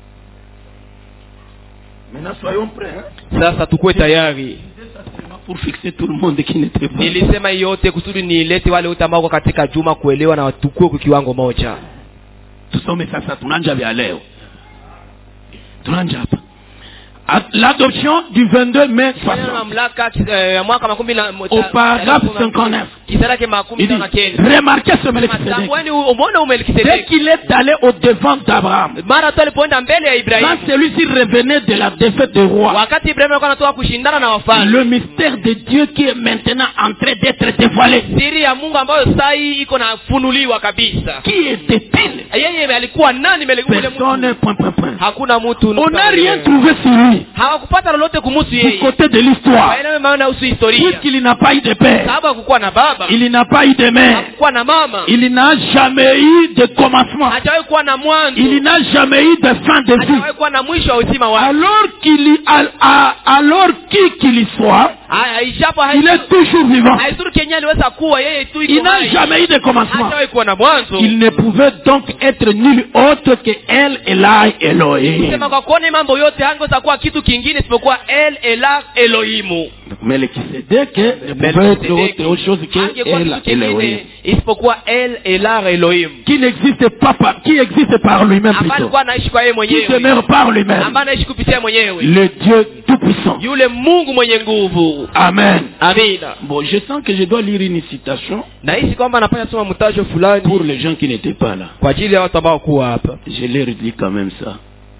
Maintenant, soyons prêts. Hein? Sasa tukue tayari. Pour fixer tout le monde qui n'était pas. Nilisema hii yote kusudi nilete wale wote ambao wako katika juma kuelewa na watukue kwa kiwango moja. Tusome sasa, tunanja vya leo. Tunanja hapa. À- L'adoption du vingt-deux mai Kufanya soixante. mamlaka eh, ya mwaka makumi na Au paragraphe cinquante-neuf. kitara kia makumi Il tano na dit, kenda. remarquez ce Melchisedec. Matamwani umeona Dès Umelkisedeki. qu'il est allé au devant d'Abraham, Mara tu alipoenda mbele ya quand Ibrahimu. celui-ci revenait de la défaite du roi, Wakati Ibrahimu alikuwa anatoka kushindana na wafalme. le mystère de Dieu qui est maintenant en train d'être dévoilé. Siri ya Mungu ambayo sasa hii iko nafunuliwa kabisa. Qui était-il? Yeye alikuwa nani mbele ule Personne, mtu? point, point, point. Hakuna mtu. On n'a rien trouvé sur lui Hawakupata lolote kumhusu du yeye. côté de l'histoire. Waelewe maana kuhusu historia. Puisqu'il n'a pas eu de père, Sababu hakukuwa na baba, il n'a pas eu de mère, hakukuwa na mama, il n'a jamais eu de commencement, hajawahi kuwa na mwanzo, il n'a jamais eu de fin de vie. hajawahi kuwa na mwisho wa uzima wake. Alors qu'il y- al- a- alors qui qu'il y soit, Haya, ijapo il est toujours vivant. haizuru Kenya aliweza kuwa yeye tu Il iko n'a hai. jamais eu de commencement. Hajawahi kuwa na mwanzo. Il ne pouvait donc être nul autre que El Elai Elohim. Sema kwa kuona mambo yote hangeweza kuwa kitu kingine isipokuwa El Elah Elohimu. Mais le Melchisedec ne pouvait être autre, autre chose que Hangekuwa El kitu kingine Elohim. isipokuwa El Elah Elohim. Qui n'existe pas par, qui existe par lui-même Ambaye plutôt. alikuwa anaishi kwa yeye Qui mwenyewe. demeure par lui-même. Ambaye anaishi kupitia mwenyewe. Le Dieu Tout-Puissant. Yule Mungu mwenye nguvu. Amen. Amina. Bon, je sens que je dois lire une citation Nahisi kwamba anafanya soma mtajo fulani pour les gens qui n'étaient pas là. kwa ajili ya watu ambao kuwa hapa. Je leur dis quand même ça.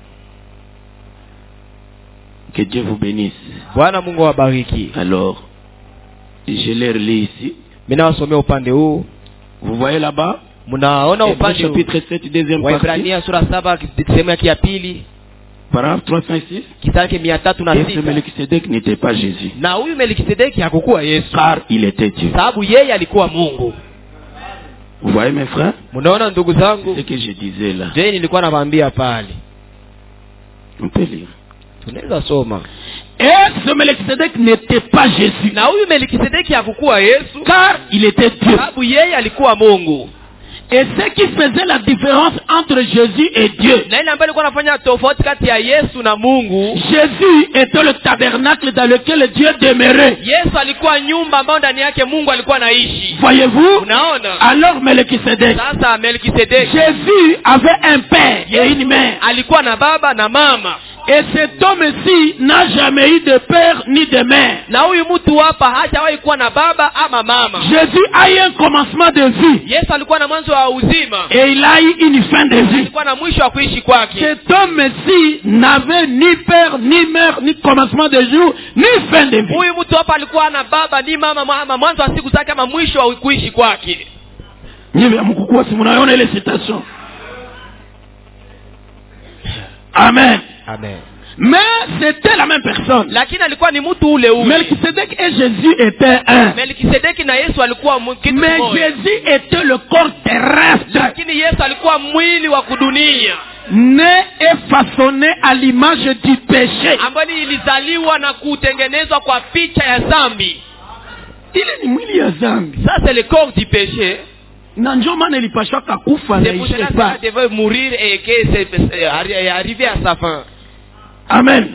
Que Dieu vous bénisse. Bwana Mungu awabariki. Alors, je leur lis ici. Mimi nawasomea upande huu. Vous voyez là-bas? Mnaona Hébreux upande huu. chapitre sept, deuxième partie. Waibrania sura saba sehemu yake ya pili. Paragraphe trois cent six. Kitabu cha mia tatu na Et ce sita. Melchisedec n'était pas Jésus. Na huyu Melkisedeki hakukuwa Yesu. Car il était Dieu. Sababu yeye alikuwa Mungu. Vous voyez mes frères? Mnaona ndugu zangu? C'est ce que je disais là. Je nilikuwa nawaambia pale. On peut lire. tunaweza soma. Et ce Melchisedec n'était pas Jésus. Na huyu Melkisedeki hakukuwa Yesu, Car il était Dieu. sababu yeye alikuwa Mungu. Et ce qui faisait la différence entre Jésus et Dieu. Na ile ambayo ilikuwa inafanya tofauti kati ya Yesu na Mungu. Jésus était le tabernacle dans lequel Dieu demeurait. Yesu alikuwa nyumba ambayo ndani yake Mungu alikuwa anaishi. Voyez-vous? Unaona? Alors Melchisedec. Sasa Melkisedeki Jésus avait un père et une mère. alikuwa na baba na mama. Et cet homme-ci n'a jamais eu de père ni de mère. Na huyu mtu hapa hajawahi kuwa na baba ama mama. Jésus a eu un commencement de vie. Yesu alikuwa na mwanzo wa uzima. Et il a eu une fin de vie. Alikuwa na mwisho wa kuishi kwake. Cet homme-ci n'avait ni père, ni mère, ni commencement de jour, ni fin de vie. Huyu mtu hapa alikuwa na baba ni mama ama mwanzo wa siku zake ama mwisho wa kuishi kwake. Niwe mkukua si mnaona ile citation. Amen. Amen. Mais c'était la même personne. Lakini alikuwa ni mtu ule ule. Melchisedec et Jésus étaient un. Melkisedeki na Yesu alikuwa kitu Mais kimoja. Jésus était le corps terrestre, Lakini Yesu alikuwa mwili wa kudunia né et façonné à l'image du péché. ambayo ilizaliwa na kutengenezwa kwa picha ya dhambi. Ile ni mwili ya dhambi. Ça c'est le corps du péché. Na ndio maana ilipashwa kufa na C'est pour cela ishe que pas. ça devait mourir et que c'est arrivé à sa fin. Amen.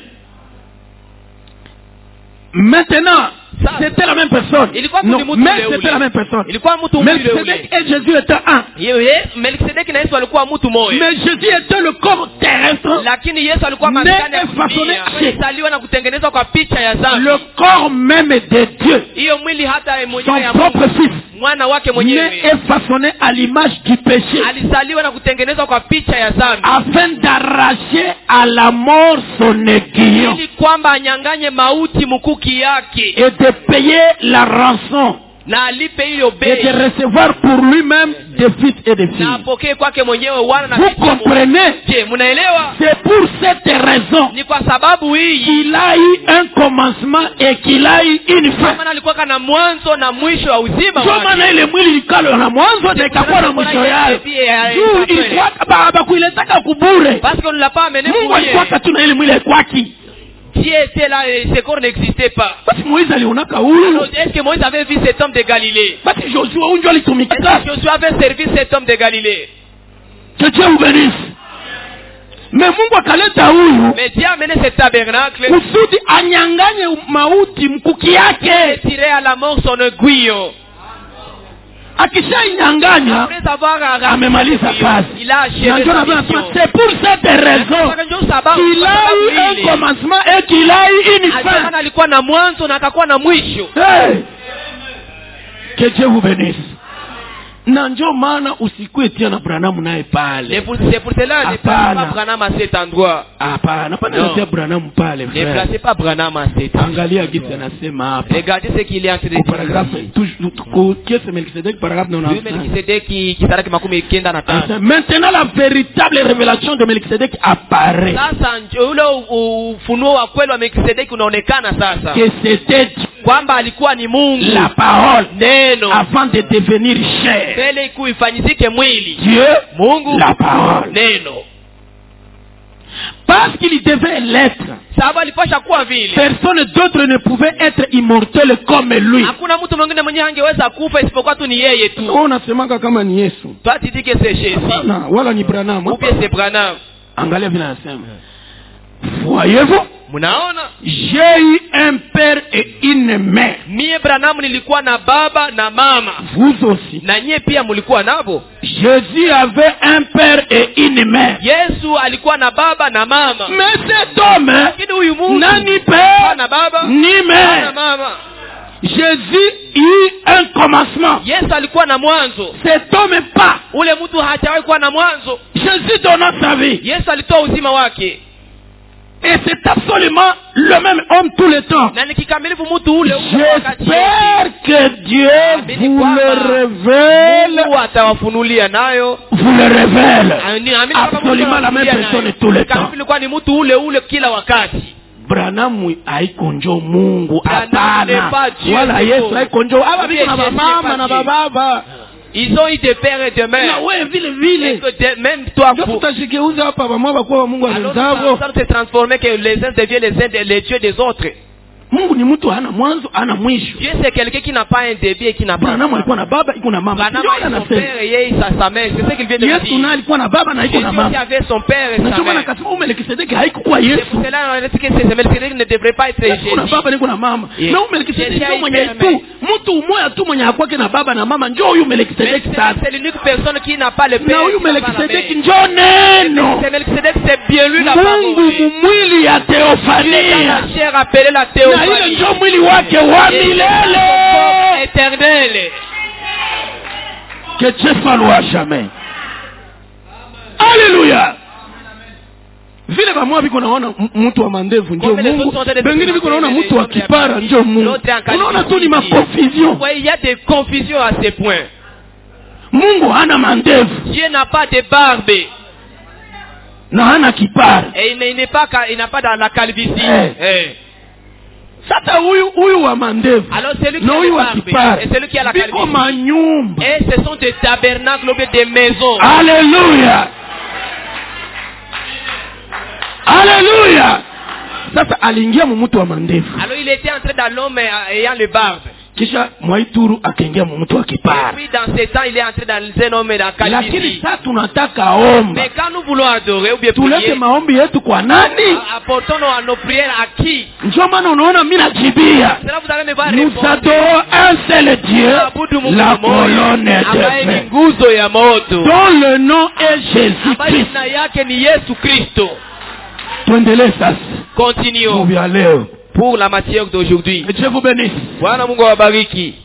Maintenant, Ça, c'était la même personne. ilikuwa tu Non, ni mtu mais ule c'était ule. la même personne. Ilikuwa mtu ule Melchisedec ule. et Jésus étaient un. Yeye Melkisedeki na Yesu alikuwa mtu mmoja. Mais Jésus était le corps terrestre, Lakini Yesu alikuwa Ne maskani ya façonné dunia. chez- Alizaliwa na kutengenezwa kwa picha ya dhambi. le corps même de Dieu, Hiyo mwili hata son mwenyewe ya propre Mungu, fils, mwana wake né mwenyewe et façonné à l'image du péché, alizaliwa na kutengenezwa kwa picha ya dhambi, afin d'arracher à la mort son aiguillon ili kwamba anyanganye mauti mkuki yake et de payer la rançon na alipe hiyo et de bei recevoir pour lui-même des fils et des na filles. apokee kwake mwenyewe wana na Vous binti wa Mungu. comprenez? Je, mnaelewa? C'est pour cette raison Ni kwa sababu hii qu'il a eu un commencement et qu'il a eu une fin. maana alikuwa kana mwanzo na mwisho wa uzima Ndio maana ile mwili likalo na mwanzo na ikakuwa na mwisho yayo. Juu ilikuwa baba kuiletaka kubure. parce qu'on ne l'a pas amené Mungu pour alikuwa rien. katuna ile mwili kwaki. Dieu était là et ce corps n'existait pas. Basi Moïse alionaka huyu. Alors, est-ce que Moïse avait vu cet homme de Galilée? Basi Joshua unjo Est-ce alitumika. que Josué avait servi cet homme de Galilée? Que Dieu vous bénisse. Mais Mungu akaleta huyu Mais Dieu a amené ce tabernacle kusudi anyanganye mauti mkuki et yake. tiré à la mort son aiguillon. Akishainyanganya Après avoir arraché amemaliza l'aiguillon, kazi. il a Na achevé ndio sa nasema mission. c'est pour cette raison qu'il a eu un commencement et qu'il a eu une fin. Alisema alikuwa na mwanzo na akakuwa na mwisho. Hey! Que Dieu vous bénisse. Na ndio maana usikue tia na Branham naye C'est pale. pour, c'est pour cela ne placez Hapana. pas Branham à cet endroit. Hapana, pana Non. natia Branham pale Ne frère. placez pas Branham à cet endroit. Angalia gisi anasema hapa. Regardez ce qu'il est en train de Kwa paragraphe dire. toujours kiasi Melkisedek paragraphe Huyu nonante. Melkisedeki kisaraki makumi kenda na tano. Maintenant la véritable révélation de Melkisedek apparaît. Sasa ndio ule u- ufunuo wa kweli wa Melkisedeki unaonekana sasa Que c'était Dieu, kwamba alikuwa ni Mungu, la parole neno avant de devenir chair. mbele kuifanyizike mwili. Dieu, Mungu, la parole. neno. Parce qu'il devait l'être. Sababu alipasha kuwa vile. Personne d'autre ne pouvait être immortel comme lui. Hakuna mtu mwingine mwenyewe angeweza kufa isipokuwa tu ni yeye tu. Wewe unasemanga kama ni Yesu. Toi tu dis que c'est Jésus Na wala ni Branham. ou bien c'est Branham. Angalia vile anasema. Voyez-vous? Mnaona? J'ai eu un père et une mère. Mie Branham nilikuwa na baba na mama. Vous aussi. Na nyie pia mlikuwa navo. Jésus avait un père et une mère. Yesu alikuwa na baba na mama. Mais cet homme Lakini huyu Mungu n'a ni père hana baba ni hana mère. mama. Jésus eut un commencement. Yesu alikuwa na mwanzo. Cet homme pas. Ule mtu hajawahi kuwa na mwanzo. Jésus donna sa vie. Yesu alitoa uzima wake. Et c'est absolument le même homme tout le temps. Na ni kikamilifu mtu ule ule wakati yote. J'espère que Dieu Amini vous kwamba le révèle. Mungu atawafunulia nayo. Vous le révèle. Amini- amini kwamba Mungu Absolument la même atawafunulia personne nayo. tout le temps. Kikamilifu ilikuwa ni mtu ule ule kila wakati. Branham haiko njo Mungu, Branham n'est hapana. pas Dieu, Wala c'est Yesu Mungu. haiko njo. Aba Ndiye biko na Yesu bamama n'est na pas Dieu. bababa. Ils ont eu des pères et des mères. Na wewe vile vile. Et que de- même toi, Ndio pour... tutashigeuza hapa pamoja kwa kwa Mungu alors alizavo. ça se transformer que les uns deviennent les uns des- les dieux des autres. Mungu ni mtu hana mwanzo, hana mwisho. Dieu c'est quelqu'un qui n'a pas un début et qui n'a pas un Branham alikuwa na baba, iko na mama. Branham Ndio a son anasema. père et yeye sa, sa mère. C'est ce qu'il vient de Yesu dire. naye alikuwa na baba na iko Jésus na aussi mama. avait son père et Na sa ndio maana mère. akasema Melkisedeki haikuwa C'est Yesu. pour cela qu'on a dit que c'est Melchisedec ne devrait pas être Jésus. Kuna baba niko na mama. Yeah. Na Melkisedeki Jésus ndio a mwenye été tu. aimé. Mtu mmoja tu mwenye hakwake na baba na mama njoo huyu Melkisedeki Mais sasa. c'est l'unique personne qui n'a pas le Na père. huyu qui n'a pas la Melkisedeki mère. njoo neno. C'est Melchisedec, c'est bien lui la Mungu parole. mwili ya Dans Theofania. la chair appelée la Na ile théophanie. njoo mwili wake wa Et milele. son corps éternel. Que Dieu soit loué à jamais. Alléluia. Vile ba mwa biko naona m- mtu wa mandevu ndio Comme les Mungu. autres sont des- Bengine biko naona des- mtu wa des- kipara ndio Mungu. L'autre est en qualité Unaona tu ni de- maconfusion. Ouais, il y a des confusions à ce point. Mungu hana mandevu Dieu n'a pas de barbe. na hana kipara. Et il n'est- il n'est pas, ca- il n'a pas dans la calvitie. Eh. Eh. Sasa huyu huyu wa mandevu Alors celui qui na a huyu le wa barbe kipara et celui qui a la biko calvitie. manyumba. Et ce sont des tabernacles ou bien des maisons. Alléluia. Alléluia. Sasa aliingia mu mtu wa mandevu. Alors il était entré dans l'homme ayant le barbe. Kisha Mwaituru akaingia mu mtu wa Et kipara. puis dans ce temps, il est entré dans un homme dans la Lakini calvitie. sasa tunataka omba. Mais quand nous voulons adorer ou bien Tulete prier, maombi yetu kwa nani? apportons-nous à nos prières à qui? Ndio maana unaona mimi najibia. C'est là que vous allez me voir Nous répondre. adorons un seul Dieu, Abudu Mungu la mmoja, colonne de ambaye ni feu, nguzo ya moto, dont le nom est ambaye Jésus-Christ. jina yake ni Yesu Kristo. Tuendelee sasa. Continuons Mungu ya leo. pour la matière d'aujourd'hui. Que Dieu vous bénisse. Bwana Mungu awabariki.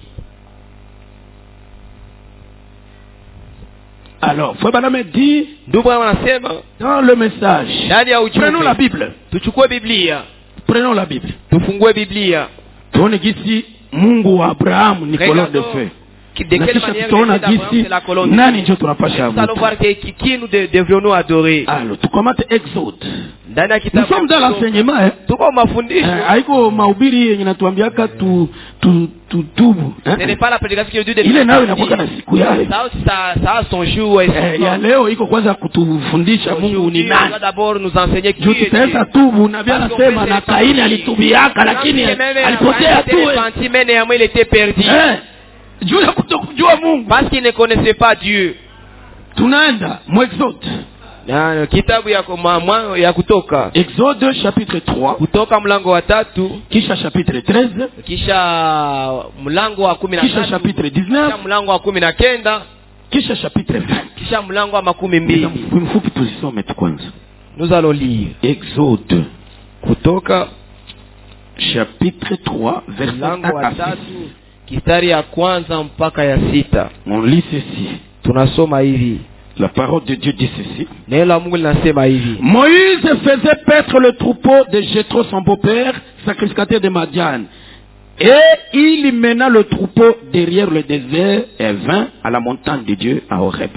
Alors, Frère Branham dit Ndugu wanasema dans le message, ndani ya prenons la ujumbe, Bible. tuchukue Biblia, Prenons la Bible. tufungue Biblia. Tuone gisi Mungu wa Abrahamu ni colonne de feu. Qui- De Na quelle kisha manière tutaona le Dieu d'Abraham, gisi c'est la colonne. nani ndio tunapasha Nous allons abudu. voir que- qui, qui nous de- devrions-nous adorer. Alors, tukamate Exode. Ndani ya Nous kitabu sommes dans l'enseignement, eh? tuko mafundisho. Eh, haiko mahubiri yenye natuambiaka tu tu tu tubu. Ce n'est Eh? pas la prédication qui nous dit de Ile nayo inakuwa na siku yake. Ça aussi, ça, ça a son jour et son Eh, ya temps. leo iko kwanza kutufundisha Mungu Aujourd'hui, ni on doit nani. d'abord nous enseigner qui Juu est Dieu. tutaweza tubu na Biblia Parce qu'on anasema fait na des Kaini repentis. alitubiaka lakini Quand même, alipotea quand il tu. était repenti, mais néanmoins il était perdu. Eh? Juu ya kutokujua Mungu. Parce qu'il ne connaissait pas Dieu. Tunaenda mu Exode. Na kitabu ya, kuma- mwa- ya kutoka Exode chapitre trois kutoka mlango wa tatu kisha chapitre treize kisha mlango wa kumi na kisha tatu chapitre kisha dix-neuf mlango wa kumi na kenda kisha chapitre vingt. kisha mlango wa makumi mbili. Mfupi mfupi tuzisome tu kwanza. Nous allons lire Exode kutoka chapitre trois verset mlango un wa à six. tatu kistari ya kwanza mpaka ya sita. On lit ceci. Tunasoma hivi, La parole de Dieu dit ceci. neno la Mungu linasema hivi: Moïse faisait paître le troupeau de Jéthro, son beau-père, sacrificateur de Madian. Et il mena le troupeau derrière le désert et vint à la montagne de Dieu à Horeb.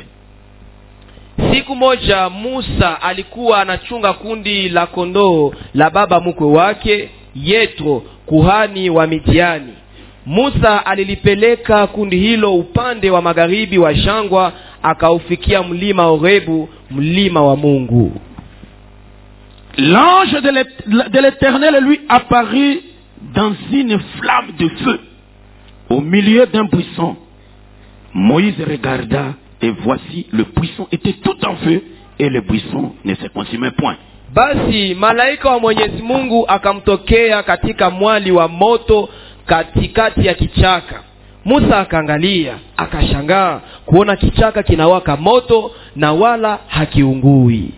siku moja Musa alikuwa anachunga kundi la kondoo la baba mkwe wake Yetro, kuhani wa Midiani. Musa alilipeleka kundi hilo upande wa magharibi wa jangwa, akaufikia mlima Horebu, mlima wa Mungu. L'ange de l'Ét- de l'Éternel lui apparut dans une flamme de feu au milieu d'un buisson. Moïse regarda et voici le buisson était tout en feu et le buisson ne se consumait point. Basi malaika wa Mwenyezi Mungu akamtokea katika mwali wa moto katikati ya kichaka. Musa akaangalia, akashangaa kuona kichaka kinawaka moto na wala hakiungui.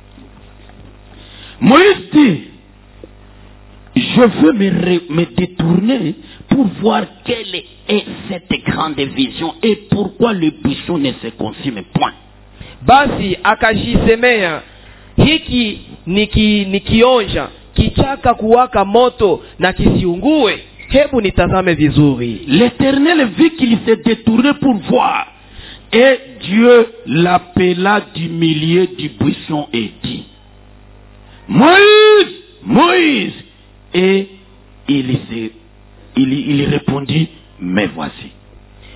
Moïse dit, je veux me, re- me détourner pour voir quelle est cette grande vision et pourquoi le buisson ne se consume point. Basi akajisemea, hiki niki, nikionja kichaka kuwaka moto na kisiungue, hebu nitazame vizuri. L'Éternel vit qu'il s'est détourné pour voir. Et Dieu l'appela du milieu du buisson et dit, Moïse, Moïse. Et il, s'est- il, il répondit, mais voici.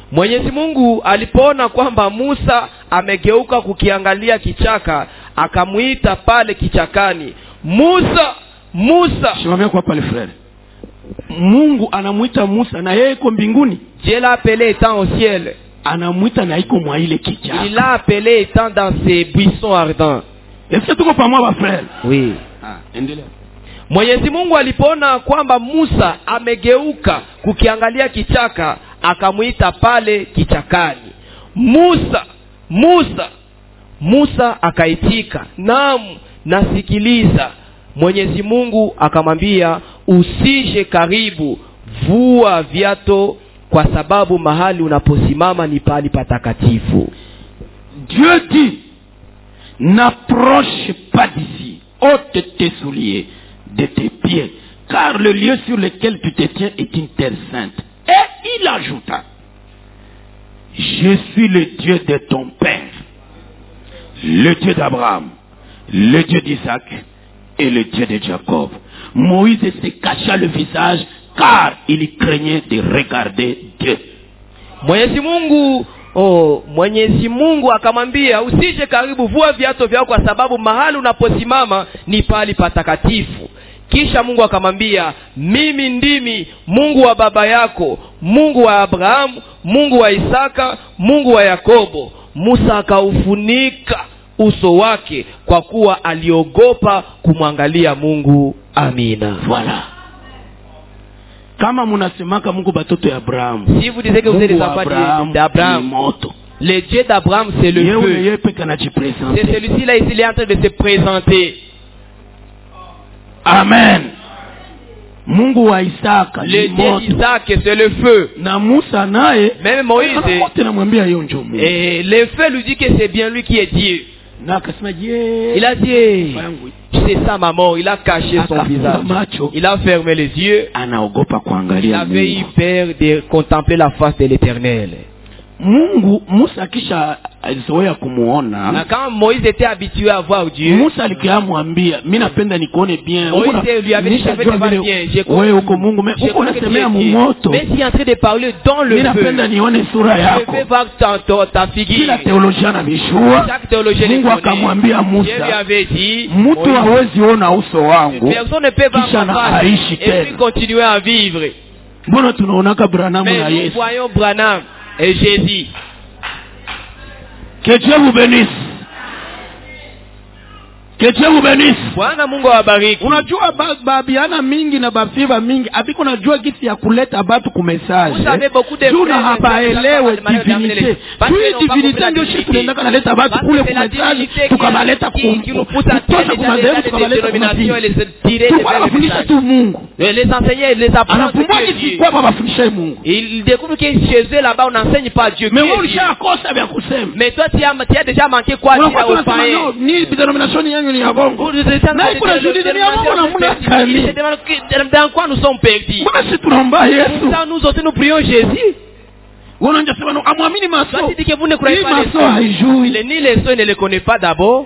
Mwenyezi Mungu alipoona kwamba Musa amegeuka kukiangalia kichaka, akamuita pale kichakani, Musa, Musa. Simamia kwa pale frère. Mungu anamuita Musa na yeye iko mbinguni. Dieu l'a appelé étant au ciel. Anamuita na iko mwa ile kichaka. Il l'a appelé étant dans ses buissons ardents. Est-ce que tuko pamoja wa frère? Oui. Ah, endelea. Mwenyezi Mungu alipoona kwamba Musa amegeuka kukiangalia kichaka, akamuita pale kichakani, Musa, Musa. Musa akaitika, naam, nasikiliza. Mwenyezi Mungu akamwambia, usije karibu, vua viato, kwa sababu mahali unaposimama ni pali patakatifu. Dieu dit, n'approche pas d'ici, ôte tes souliers de tes pieds, car le lieu sur lequel tu te tiens est une terre sainte. Et il ajouta, je suis le Dieu de ton père, le Dieu d'Abraham, le Dieu d'Isaac et le Dieu de Jacob. Moïse se cacha le visage car il craignait de regarder Dieu. Mwenyezi Mungu, oh, Mwenyezi Mungu akamwambia, usije karibu, vua viato vyako, kwa sababu mahali unaposimama ni pali patakatifu. Kisha Mungu akamwambia, mimi ndimi Mungu wa baba yako, Mungu wa Abrahamu, Mungu wa Isaka, Mungu wa Yakobo. Musa akaufunika uso wake kwa kuwa aliogopa kumwangalia Mungu. Amina. Voilà. Kama munasemaka Mungu batoto ya Abraham. Si vous disiez que vous êtes des enfants d'Abraham, le Dieu d'Abraham c'est le feu. C'est celui-ci là, il est en train de se présenter. Amen. Mungu wa Isaka, le Dieu d'Isaac c'est le feu. Na Musa naye, même Moïse, et le feu lui dit que c'est bien lui qui est Dieu. Il a dit, c'est ça maman, il a caché son visage, il a fermé les yeux, il avait eu peur de contempler la face de l'Éternel. Mungu Musa kisha alizoea kumuona. Na quand Moïse était habitué à voir Dieu, Musa alikamwambia, mimi napenda nikuone bien. Moïse lui avait dit, je vais te voir bien. Wewe uko Mungu, mais uko unasemea moto. Mais si en train de parler dans le feu, mimi napenda nione sura yako. Je vais voir ta, ta, ta figure. Kila teolojia na mishua. Chaque théologien Mungu akamwambia Musa, Dieu lui avait dit, mtu hawezi ona uso wangu. Personne ne peut voir ma face et puis continuer à vivre. Mbona tunaonaka Branham na Yesu? Mais nous voyons Branham et Jésus. Que Dieu vous bénisse. Que Dieu vous bénisse. Bwana Mungu awabariki. Unajua babiana mingi na bafiba mingi abiko unajua gisi ya kuleta watu ku message. Tuna habaelewe divinité. Tui divinité ndio sisi tunaenda naleta watu kule ku message tukabaleta ku kutosha ku madhehebu tukabaleta ku madini. Tukawafundisha tu Mungu. Les enseignants les apprendre Dieu. Kwa baba fundisha Mungu. Ils découvrent que chez eux là-bas on n'enseigne pas Dieu. Mais on lishakosa vya kusema. Mais toi tu as tu as déjà manqué quoi dire aux païens? Ni dénomination yangu ni ya bongo. Dans quoi nous sommes perdus? Ça nous aussi nous prions Jésus. Toi tu dis que vous ne croyez pas les sons. Ni les sons ne les connaissent pas d'abord.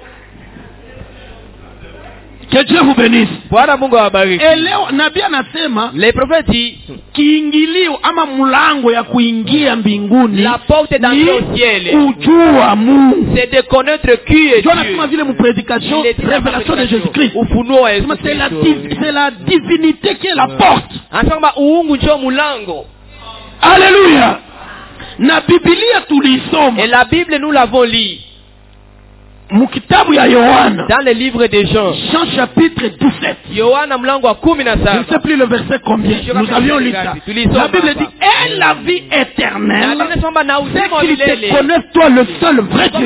Que Dieu vous bénisse. Bwana Mungu awabariki. Leo nabii anasema le prophète dit kiingilio ama mlango ya kuingia mbinguni, la porte d'entrée au ciel, kujua Mungu, c'est de connaître qui est Dieu. Kama vile mu prédication révélation de Jésus-Christ, ufunuo wa Yesu. C'est la c'est la divinité qui est la porte. Anasema uungu ndio mlango. Alléluia. Na Biblia tulisoma. Et la Bible nous l'avons lu. Mukitabu ya Yohana, dans le livre de Jean, Jean chapitre dix-sept, Yohana mlango wa kumi na saba, je ne sais plus le verset combien, nous avions lu ça. La Bible dit, et la vie éternelle, c'est qu'ils te connaissent toi le seul vrai Dieu.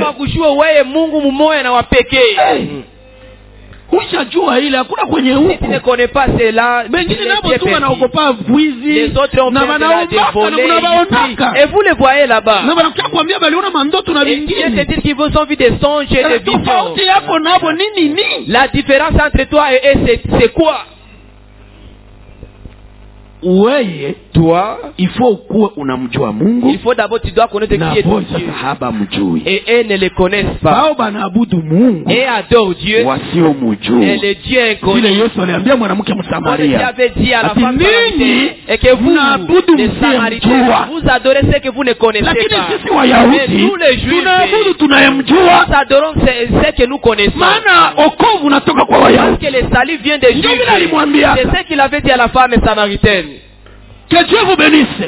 Ushajua ile hakuna kwenye huko. Ne connais pas cela. Wengine nabo tu wanaogopa wizi. Les autres ont peur de voler. Et vous les voyez là-bas. Na wanakuja kuambia baliona mandoto na vingine. Et c'est-à-dire qu'ils vous ont vu des songes et des visions. Tofauti yako nabo nini nini? La différence entre toi et eux c'est c'est quoi? Weye toi, il faut kuwa unamjua Mungu. il faut d'abord tu dois connaître Na qui est boy Dieu. sasa haba mjui. Et eux ne le connaissent pas. Bao banaabudu Mungu Et adorent Dieu. wasio mjua. Et le Dieu inconnu. Vile Yesu aliambia mwanamke Quand Dieu Msamaria. avait dit à la Ati femme ninyi samaritaine, et que vous, mnaabudu les Samaritains, msiyemjua. vous adorez ce que vous ne connaissez Lakini pas. sisi Mais Wayahudi nous les Juifs, tunaabudu tunayemjua. nous adorons ce, ce que nous connaissons. Maana okovu unatoka kwa Parce Wayahudi. que le salut vient des Ndio Juifs. vile alimwambia. C'est ce qu'il avait dit à la femme samaritaine. Que Dieu vous bénisse.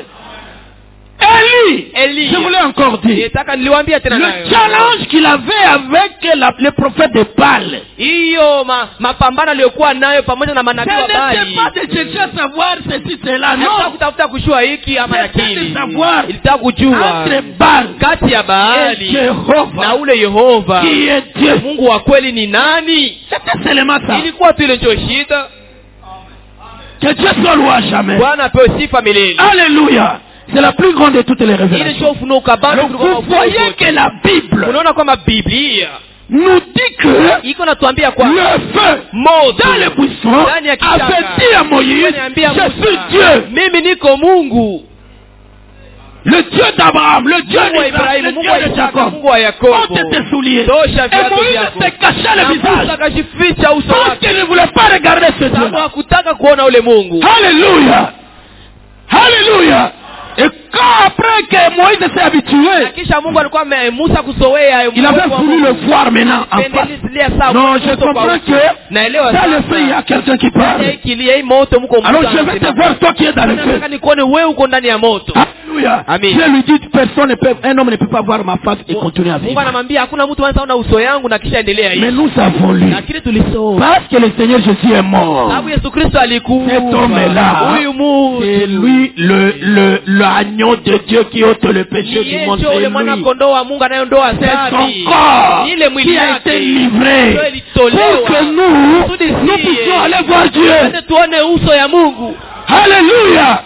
Élie, Élie, je voulais encore dire, Nitaka niliwaambia tena le nayo. challenge qu'il avait avec la, les prophètes de Baal. Hiyo ma, mapambano aliyokuwa nayo pamoja na Ce manabii wa Baali. n'était pas de chercher à savoir ceci, cela, Haikuwa non. kutafuta kujua hiki ama C'était lakini. de savoir Ilitaka kujua entre Baal kati ya et Baali na Jéhovah ule Yehova. qui est Dieu. Mungu wa kweli ni nani? C'était seulement ça. Ilikuwa tu ile ndio shida. Que Dieu soit loué à jamais. Bwana apewe sifa milele. Alléluia. C'est la plus grande de toutes les Ile révélations. ndio ufunuo kabambe Alors kuliko vous voyez que la Bible unaona kwamba Biblia nous dit que iko natuambia kwa le feu moto dans les buissons ndani ya kichaka avait dit à Moïse, Niambia je Musa, suis Dieu, mimi niko Mungu, le Dieu d'Abraham, le Dieu Mungu wa d'Isaac, Ibrahimu, le Mungu Dieu wa de Isaka, Jacob. Mungu wa Yakobo. Ôte tes souliers. Tosha Et viatu Moïse vyako. se cachait le Na Musa visage akajificha uso parce wake qu'il ne voulait pas regarder ce sababu Dieu-là. hakutaka kuona ule Mungu. Alléluia. Alléluia. Et quand après que Moïse s'est Na habitué, kisha Mungu alikuwa ame- Musa kuzoea il avait voulu le voir maintenant en face. Pendelea sawa. Non, je Moto kwa comprends uso. que Naelewa dans le sasa. feu, il y a quelqu'un qui parle. Hiki hii moto mko Alors mkutano je vais te tena. voir, toi qui es dans le feu. Nataka nikuone wewe uko ndani ya moto. Alléluia. Amen. Dieu lui dit, personne ne peut, un homme ne peut pas voir ma face et continuer à Mungu vivre. anamwambia hakuna mtu anaweza ona uso yangu na kisha endelea Mais hivi. nous avons lu. Lakini tulisoma Parce que le Seigneur Jésus est mort. sababu Yesu Kristo alikufa. Cet homme-là, Huyu Mungu c'est lui le, le, l'agneau de Dieu qui ôte le péché du monde. yeye ule mwana C'est lui. kondoo wa Mungu anayeondoa C'est son dhambi. corps Ile mwili qui a yake été livré ndio pour ilitolewa que nous, kusudi nous sie puissions aller voir Dieu. twende tuone uso ya Mungu. Alléluia.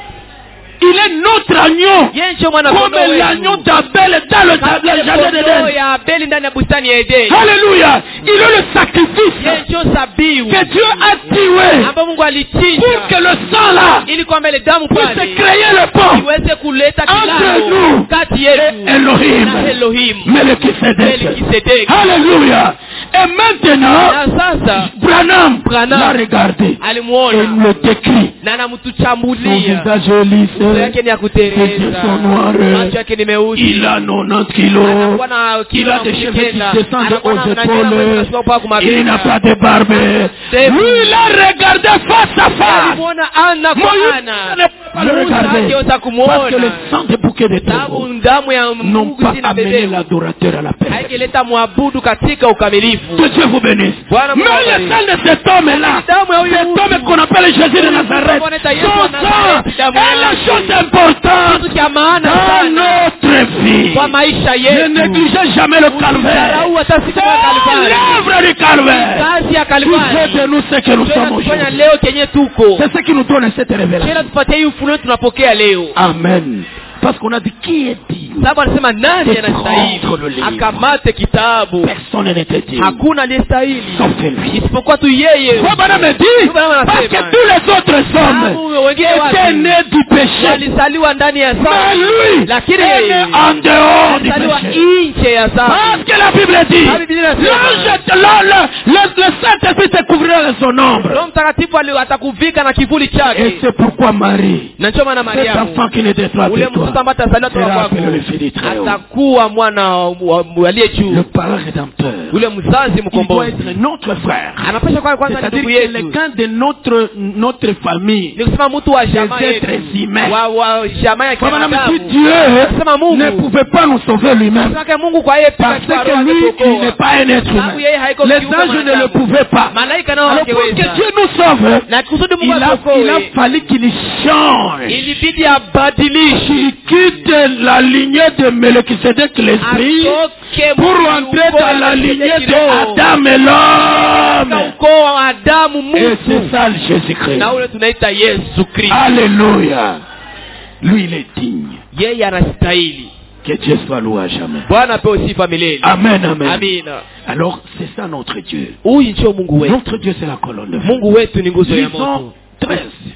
Il est notre agneau. Yeye ndio mwana Comme kondoo l'agneau wetu. d'Abel dans le Kama jardin ile d'Éden. kondoo ya Abeli ndani ya bustani ya Edeni. Alléluia. Il est le sacrifice Yeye ndio sabiu que Dieu a tué ambapo Mungu alichinja pour que le sang là ili kwamba ile damu puisse pale créer le pont iweze kuleta entre kilalo nous kati et yetu Elohim. na Elohim. Melchisedec. Melkisedeki. Alléluia. Et maintenant, Na sasa Branham Branham l'a regardé et alimuona il le décrit. na Son anamtuchambulia visage est lisse, macho yake ni ya ses yeux kutereza, sont noirs, macho yake ni meusi, il a quatre-vingt-dix kilos, anakuwa na il kilo a na des cheveux qui kukenda, descendent anakuwa aux na- na nywele ambazo épaules, zinashuka mpaka kwa mabega. il n'a pas de barbe. Ndevu. Lui, il a regardé face à face. Alimuona ana kwa Moïse ana. ne peut pas le Musa regarder angeweza parce que kumuona le sang des bouquets de sababu taureaux damu ya n'ont Mungu pas sina amené bebe l'adorateur à la paix. haikileta mwabudu katika ukamilifu. Que Dieu vous bénisse. Bwana Mais Mungu le awabariki. sang de cet homme-là, Damu ya huyu cet mtu. homme qu'on appelle Jésus de Nazareth, Mungu anaita Yesu son wa sang Nazareti, damu est la yake. chose importante Kitu cha maana dans sana notre vie. kwa maisha Ne yetu. négligez jamais le calvaire. Usisahau hata siku ya C'est Kalvari. l'œuvre du calvaire Kazi ya qui fait Kalvari de nous ce que nous ndio sommes inatufanya aujourd'hui. leo kenye tuko. C'est ce qui nous donne cette révélation. Tena tupatie hii ufunuo tunapokea leo. Amen. Parce qu'on a dit qui est digne. Sababu anasema nani C'est anastahili prendre le livre. akamate kitabu. Personne n'était digne. Hakuna aliyestahili Sauf lui. isipokuwa tu yeye. Frère Branham me dit, Branham anasema, parce que tous les autres hommes Sababu wengine étaient watu nés du péché. walizaliwa ndani ya Mais dhambi, lui lakini est né yeye en dehors du alizaliwa péché. nje ya dhambi. Parce que la Bible dit, La Bible inasema, l'ange, le, le, le, le Saint-Esprit te couvrira de son ombre. Roho Mtakatifu ali- atakuvika na kivuli Et chake. c'est pourquoi Marie, Na ndio maana cet Mariamu enfant qui n'était pas ule de toi, mtoto ambaye atazaliwa toka sera kwako appelé le Fils du Très-Haut. atakuwa mwana wa- wa- aliye Le juu, parent rédempteur. ule mzazi Il doit mkombozi. être notre frère. Anapasha kwa kwanza ni C'est-à-dire ndugu yetu, quelqu'un de notre, notre famille. ni kusema mtu wa jamaa Des yetu, êtres humains. wa wa jamaa ya Frère Branham kibinadamu. dit, Dieu Sema Mungu. ne pouvait pas nous sauver lui-même. Sasa Mungu kwa yeye pia Parce kwa roho que lui, il ametuokoa. n'est pas un être humain. Sababu yeye haiko Les kiumbe anges ne le mwanadamu. pouvaient pas. Malaika nao Alors pour que wangeweza. Dieu nous sauve, Na kusudi Mungu il a, il a atuokoe, fallu qu'il change. ilibidi abadilishe Il quitte la lignée de Melchisedec l'esprit atoke pour mwenye entrer ukoo dans wa la lignée Melkisedeki de roho. Adam et Katika l'homme. ukoo wa Adamu Et Mungu. c'est ça le Jésus-Christ. Na ule tunaita Yesu Kristo. Alléluia. Lui, il est digne. Yeye anastahili. Que Dieu soit loué à jamais. Bwana apewe sifa milele. Amen, amen. Amina. Alors, c'est ça notre Dieu. Huyu ndio Mungu wetu. Notre Dieu, c'est la colonne de feu. Mungu wetu ni nguzo ya Lisons moto. treize.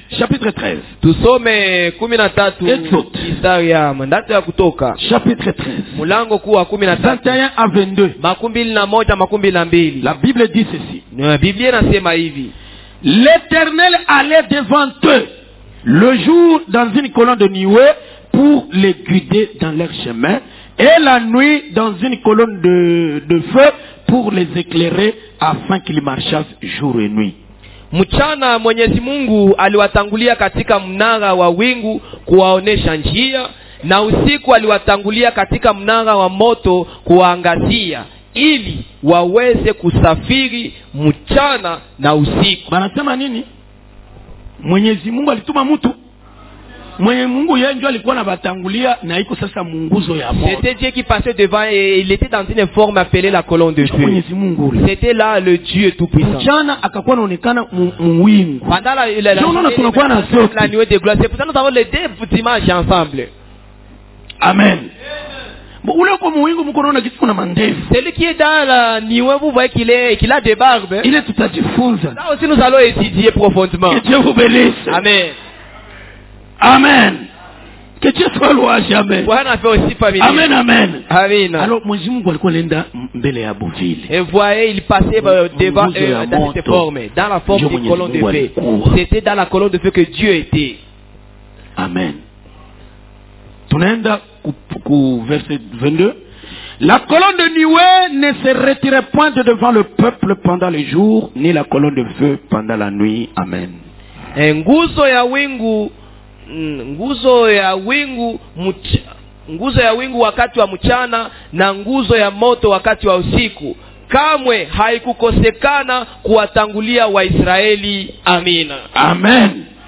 chapitre treize. Tusome kumi na tatu Exode. mstari ya mandato ya Kutoka. Chapitre treize. Mulango kuu wa kumi na vingt tatu. et un à vingt-deux. Makumi mbili na moja makumi mbili na mbili. La Bible dit ceci. Na Biblia inasema hivi. L'Éternel allait devant eux le jour dans une colonne de nuée pour les guider dans leur chemin, et la nuit dans une colonne de, de feu pour les éclairer afin qu'ils marchassent jour et nuit. Mchana Mwenyezi Mungu aliwatangulia katika mnara wa wingu kuwaonesha njia, na usiku aliwatangulia katika mnara wa moto kuwaangazia, ili waweze kusafiri mchana na usiku. Banasema nini? Mwenyezi Mungu alituma mtu. Mwenye Mungu yeye ndio alikuwa anabatangulia na iko sasa munguzo ya moto. C'était Dieu qui passait devant et il était dans une forme appelée la colonne de feu. Mwenyezi Mungu. C'était là le Dieu tout puissant. Mchana akakuwa anaonekana mwingu. Pendant la la, la, la, tunakuwa na zote. La nuée de gloire. C'est pour ça que nous avons les deux images ensemble. Amen. Bon, ule kwa mwingu mko naona kitu kuna mandevu. Celui qui est dans la nuée, vous voyez qu'il est qu'il a des barbes. Il est tout à jifunza. Ça aussi nous allons étudier profondément. Que Dieu vous bénisse. Amen. Amen. Que Dieu soit loué jamais. Bwana fait aussi familier. Amen, amen. Amen. Alors Mwenyezi Mungu alikuwa nenda mbele ya Bovile. Et voyez, il passait euh, devant euh, dans cette forme, dans la forme d'une colonne de feu. C'était dans la colonne de feu que Dieu était. Amen. Tunaenda ku verset vingt-deux. La colonne de nuée ne se retirait point de devant le peuple pendant le jour, ni la colonne de feu pendant la nuit. Amen. E, nguzo ya wingu nguzo ya wingu mch, nguzo ya wingu wakati wa mchana na nguzo ya moto wakati wa usiku kamwe haikukosekana kuwatangulia Waisraeli. Amina. Amen.